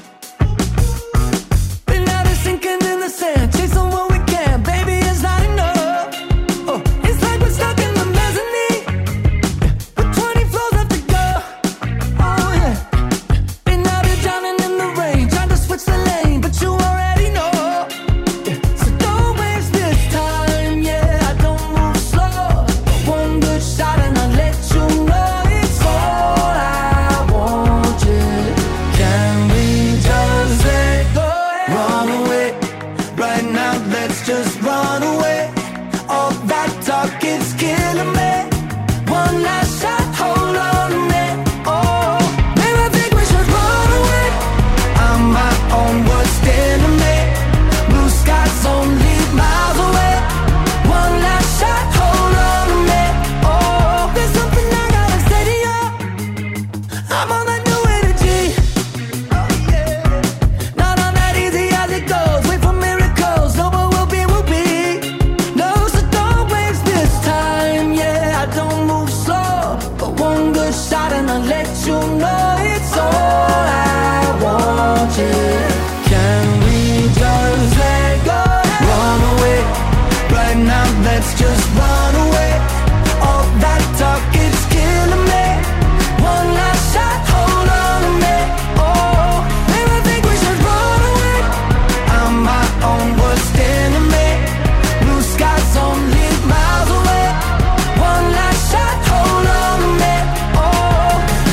S10: Been out of sinking in the sand, chasing what we can, baby, it's not enough. Oh, it's like we're stuck in the mezzanine, with 20 floors left to go. Oh yeah, been out here drowning in the rain, trying to switch the lane, but you already know. So don't waste this time, yeah, I don't move slow. One good shot and I'll let you know it's all I want, yeah. Can we just let go? Run away, right now, let's just run away. All that talk is killing me. One last shot, hold on to me. Oh, maybe I think we should run away. I'm my own worst enemy. Blue skies only miles away. One last shot, hold on to me. Oh, there's something I gotta say to you. I'm on that new energy. Oh yeah, not on that easy as it goes. Wait for miracles, no, but we'll be. No, so don't waste this time, yeah, I don't move slow. But one good shot and I'll let you know it's all I want, yeah. Can we just let go? Run away, right now, let's just run away. All that talk is killing me. One last shot, hold on to me. Oh, maybe I think we should run away. I'm my own worst enemy. Blue skies only miles away. One last shot, hold on to me. Oh,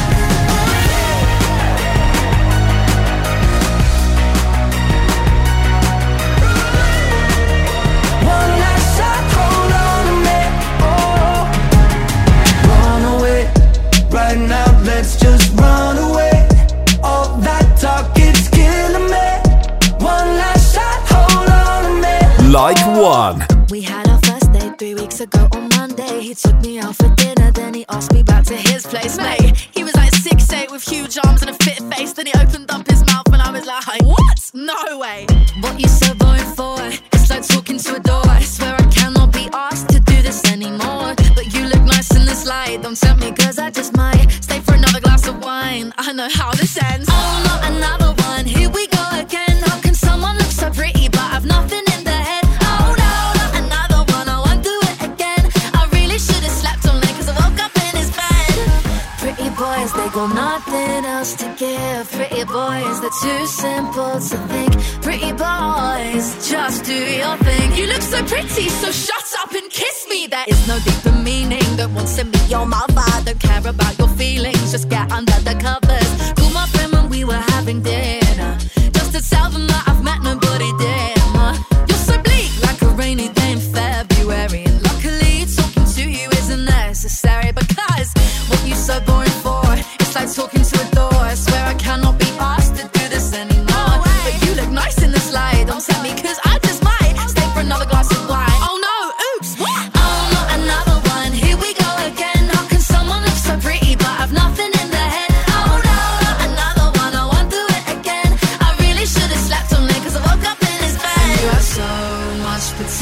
S10: one last shot, hold on to me. Oh, run away, right now, let's just run away. All that talk is killing me. One last shot, hold on to me.
S1: Like One.
S15: We had our first date 3 weeks ago on Monday. He took me out for dinner, then he asked me back to his place. Mate, he was like 6'8" with huge arms and a fit face. Then he opened up his mouth and I was like, what? No way. What you so boring for? It's like talking to a door. I swear I cannot be asked to do this anymore. But you look nice in this light. Don't tempt me cause I just might stay for another glass of wine. I know how this ends. Oh, not another one. Here we go again. How can someone look so pretty but have nothing in their head? Oh no, not another one. I won't do it again. I really should have slept on it cause I woke up in his bed. Pretty boys, they got nothing else to give. Pretty boys, they're too simple to think. Pretty boys, just do your thing. You look so pretty, so shut up and kiss me. There is no deeper meaning. Don't want to be your mother. Don't care about your feelings. Just get under the covers. Call my friend when we were having dinner, just to tell them that I've met nobody dim. You're so bleak,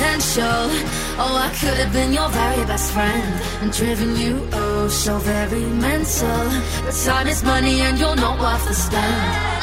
S15: potential. Oh, I could have been your very best friend and driven you, oh, so very mental. But time is money and you're not worth the spend.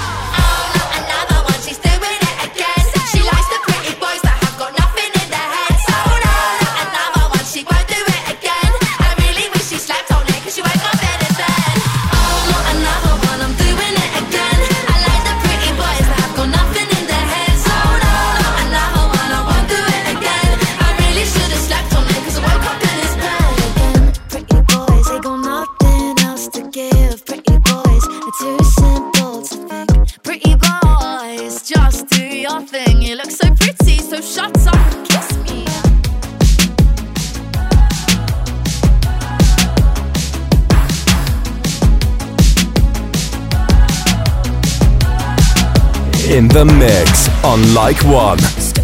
S1: In the mix on Like One.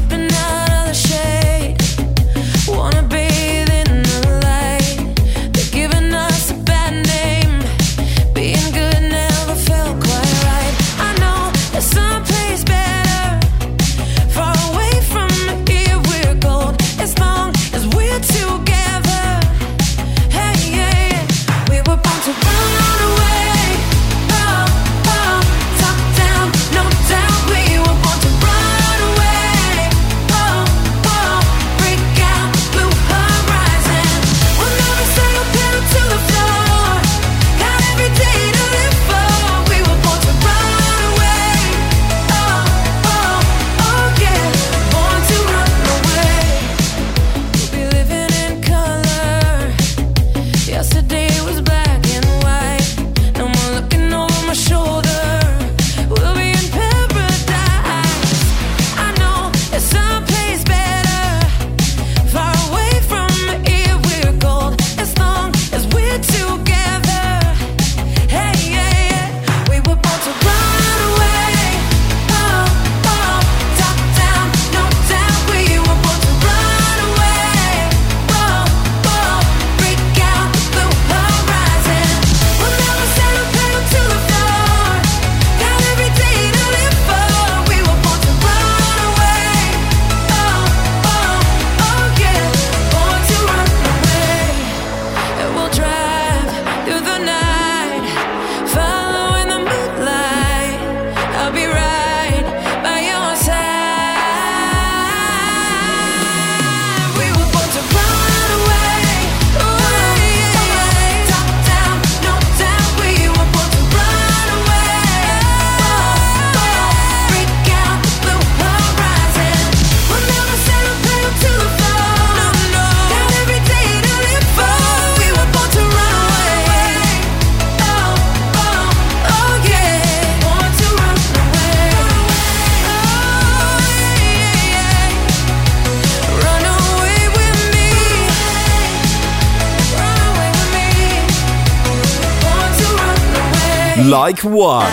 S1: Like One.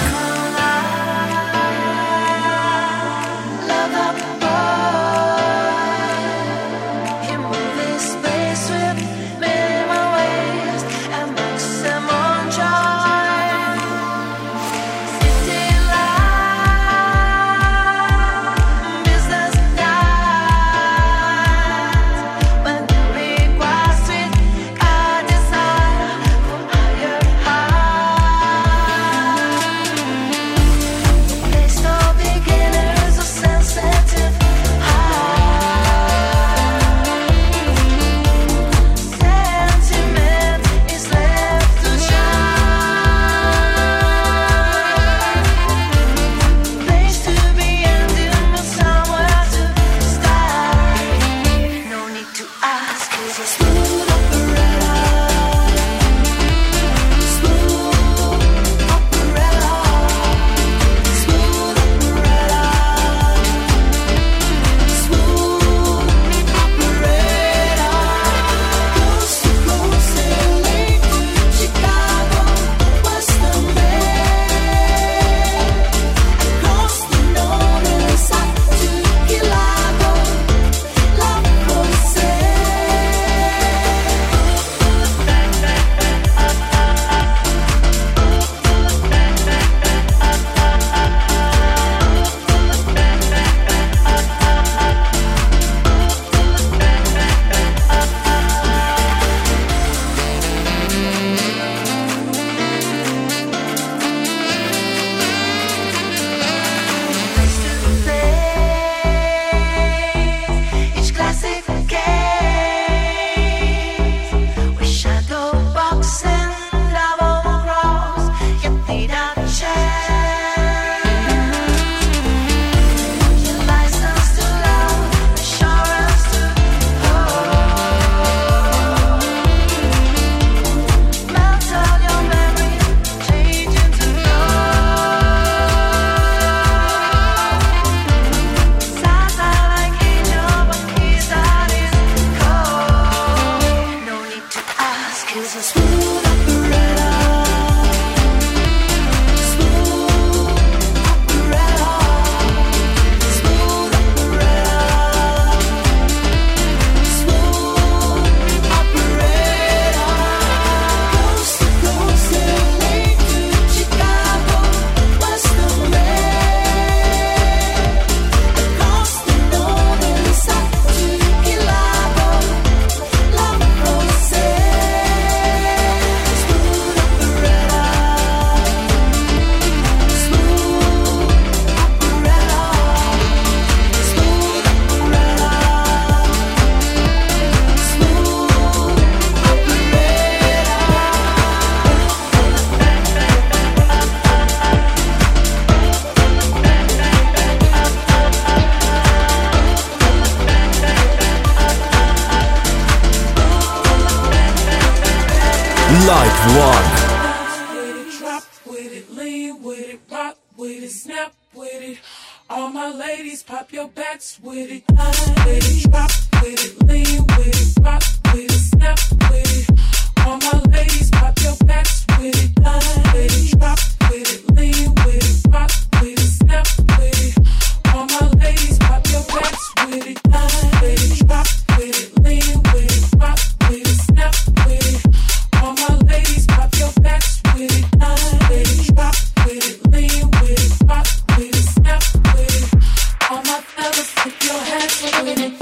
S1: Like One.
S3: Drop with it, lean with it, rock with it, snap with it. All my ladies, pop your backs with it. Line with it, drop with it, lean with it, rock with it, snap with it. All my ladies, pop your backs with it. Line with it, drop with it, lean with it, rock with it, snap with it. All my ladies, pop your backs with it. Line with it, drop with it, lean with it, rock with it, snap with it. All my ladies, pop your backs with it. Line with it, drop with it, lean with it, rock with it, snap with it. All my fellas, put your hands with it.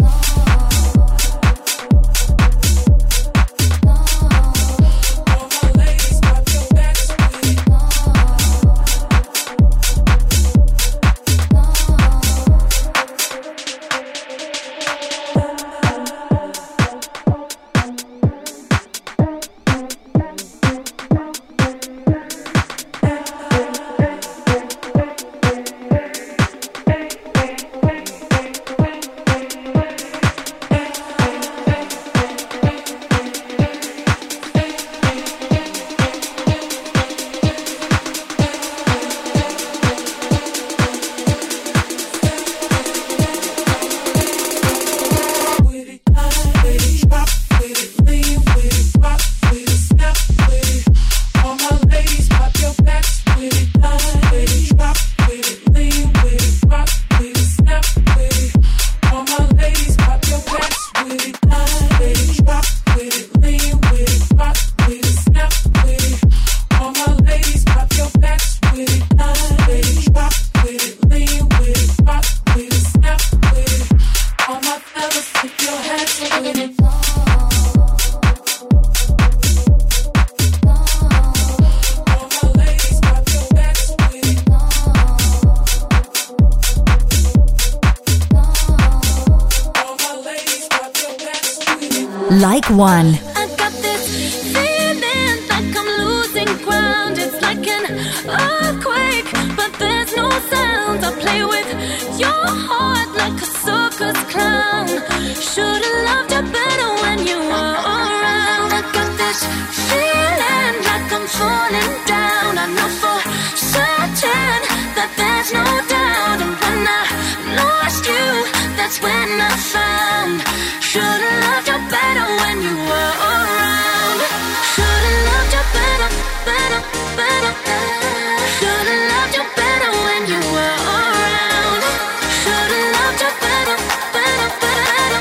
S5: Like One.
S4: I got this feeling like I'm losing ground. It's like an earthquake, but there's no sound. I play with your heart like a circus clown. Should've loved you better when you were around. I got this feeling like I'm falling down. I know for certain that there's no doubt. And when I lost you, that's when I found. Should've loved you better when you were around. Should've loved you better, better, better. Should've loved you better when you were around. Should've loved you better, better, better.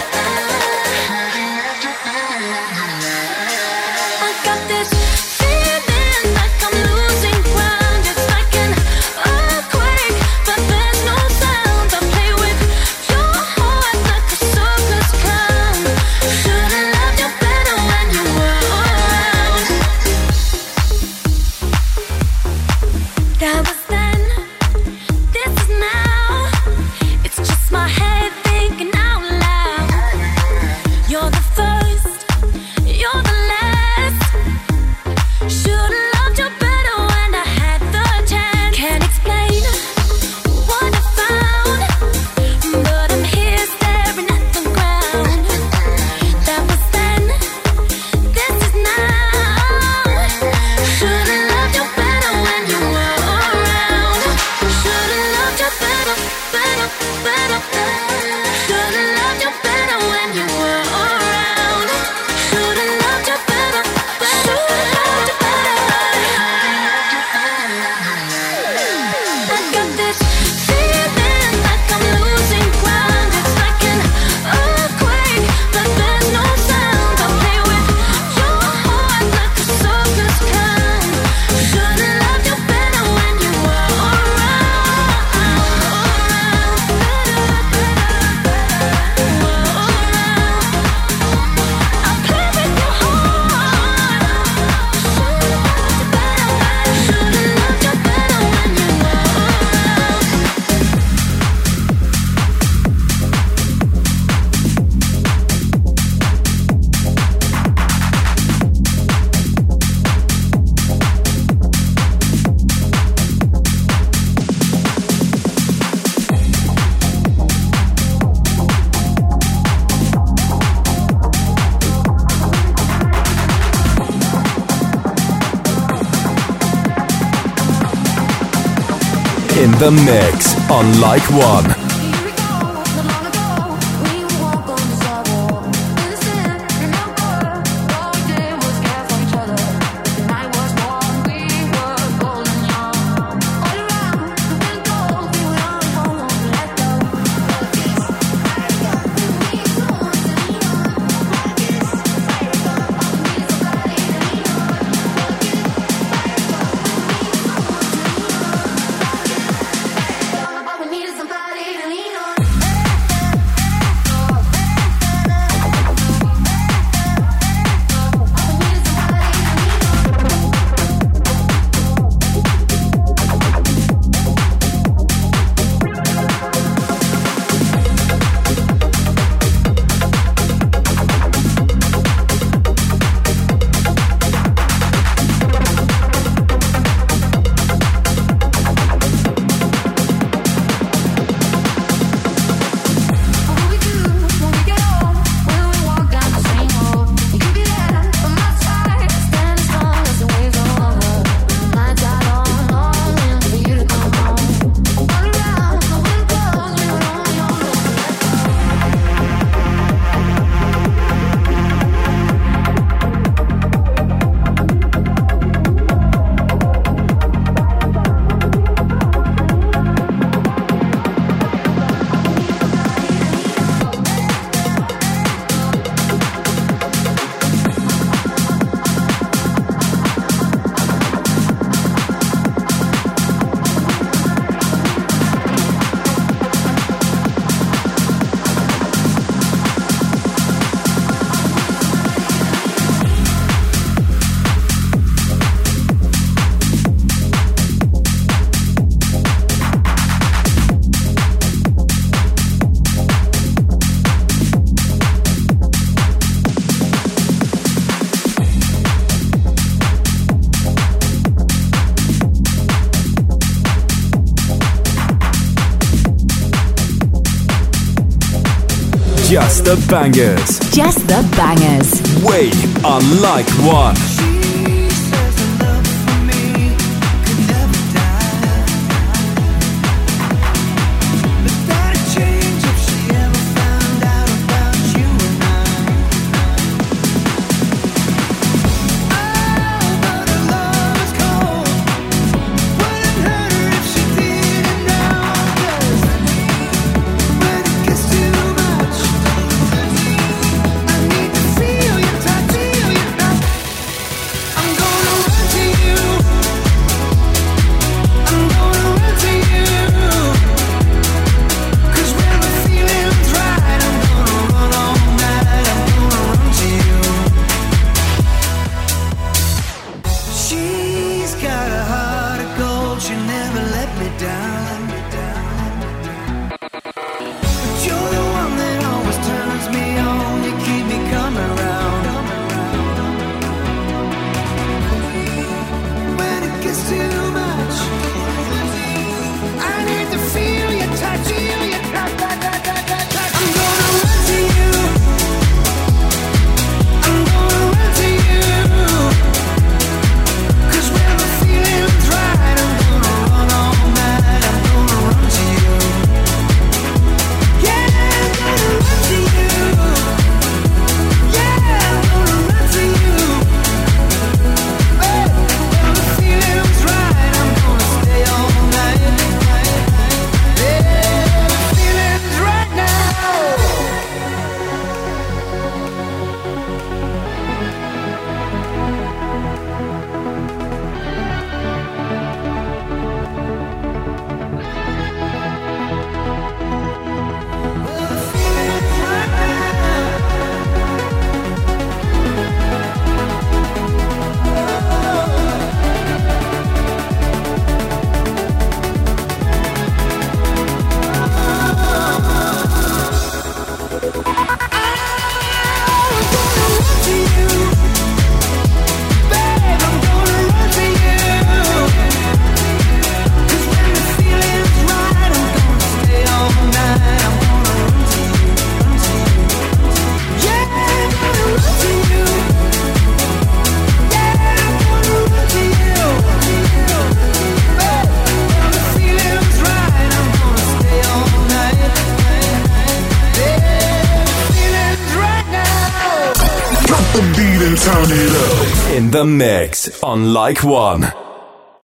S4: I got this feeling like I'm losing ground. It's like an earthquake, but
S1: in the mix on Like One. Just the bangers.
S5: Just the bangers.
S1: We are Like One. In the mix on Like One.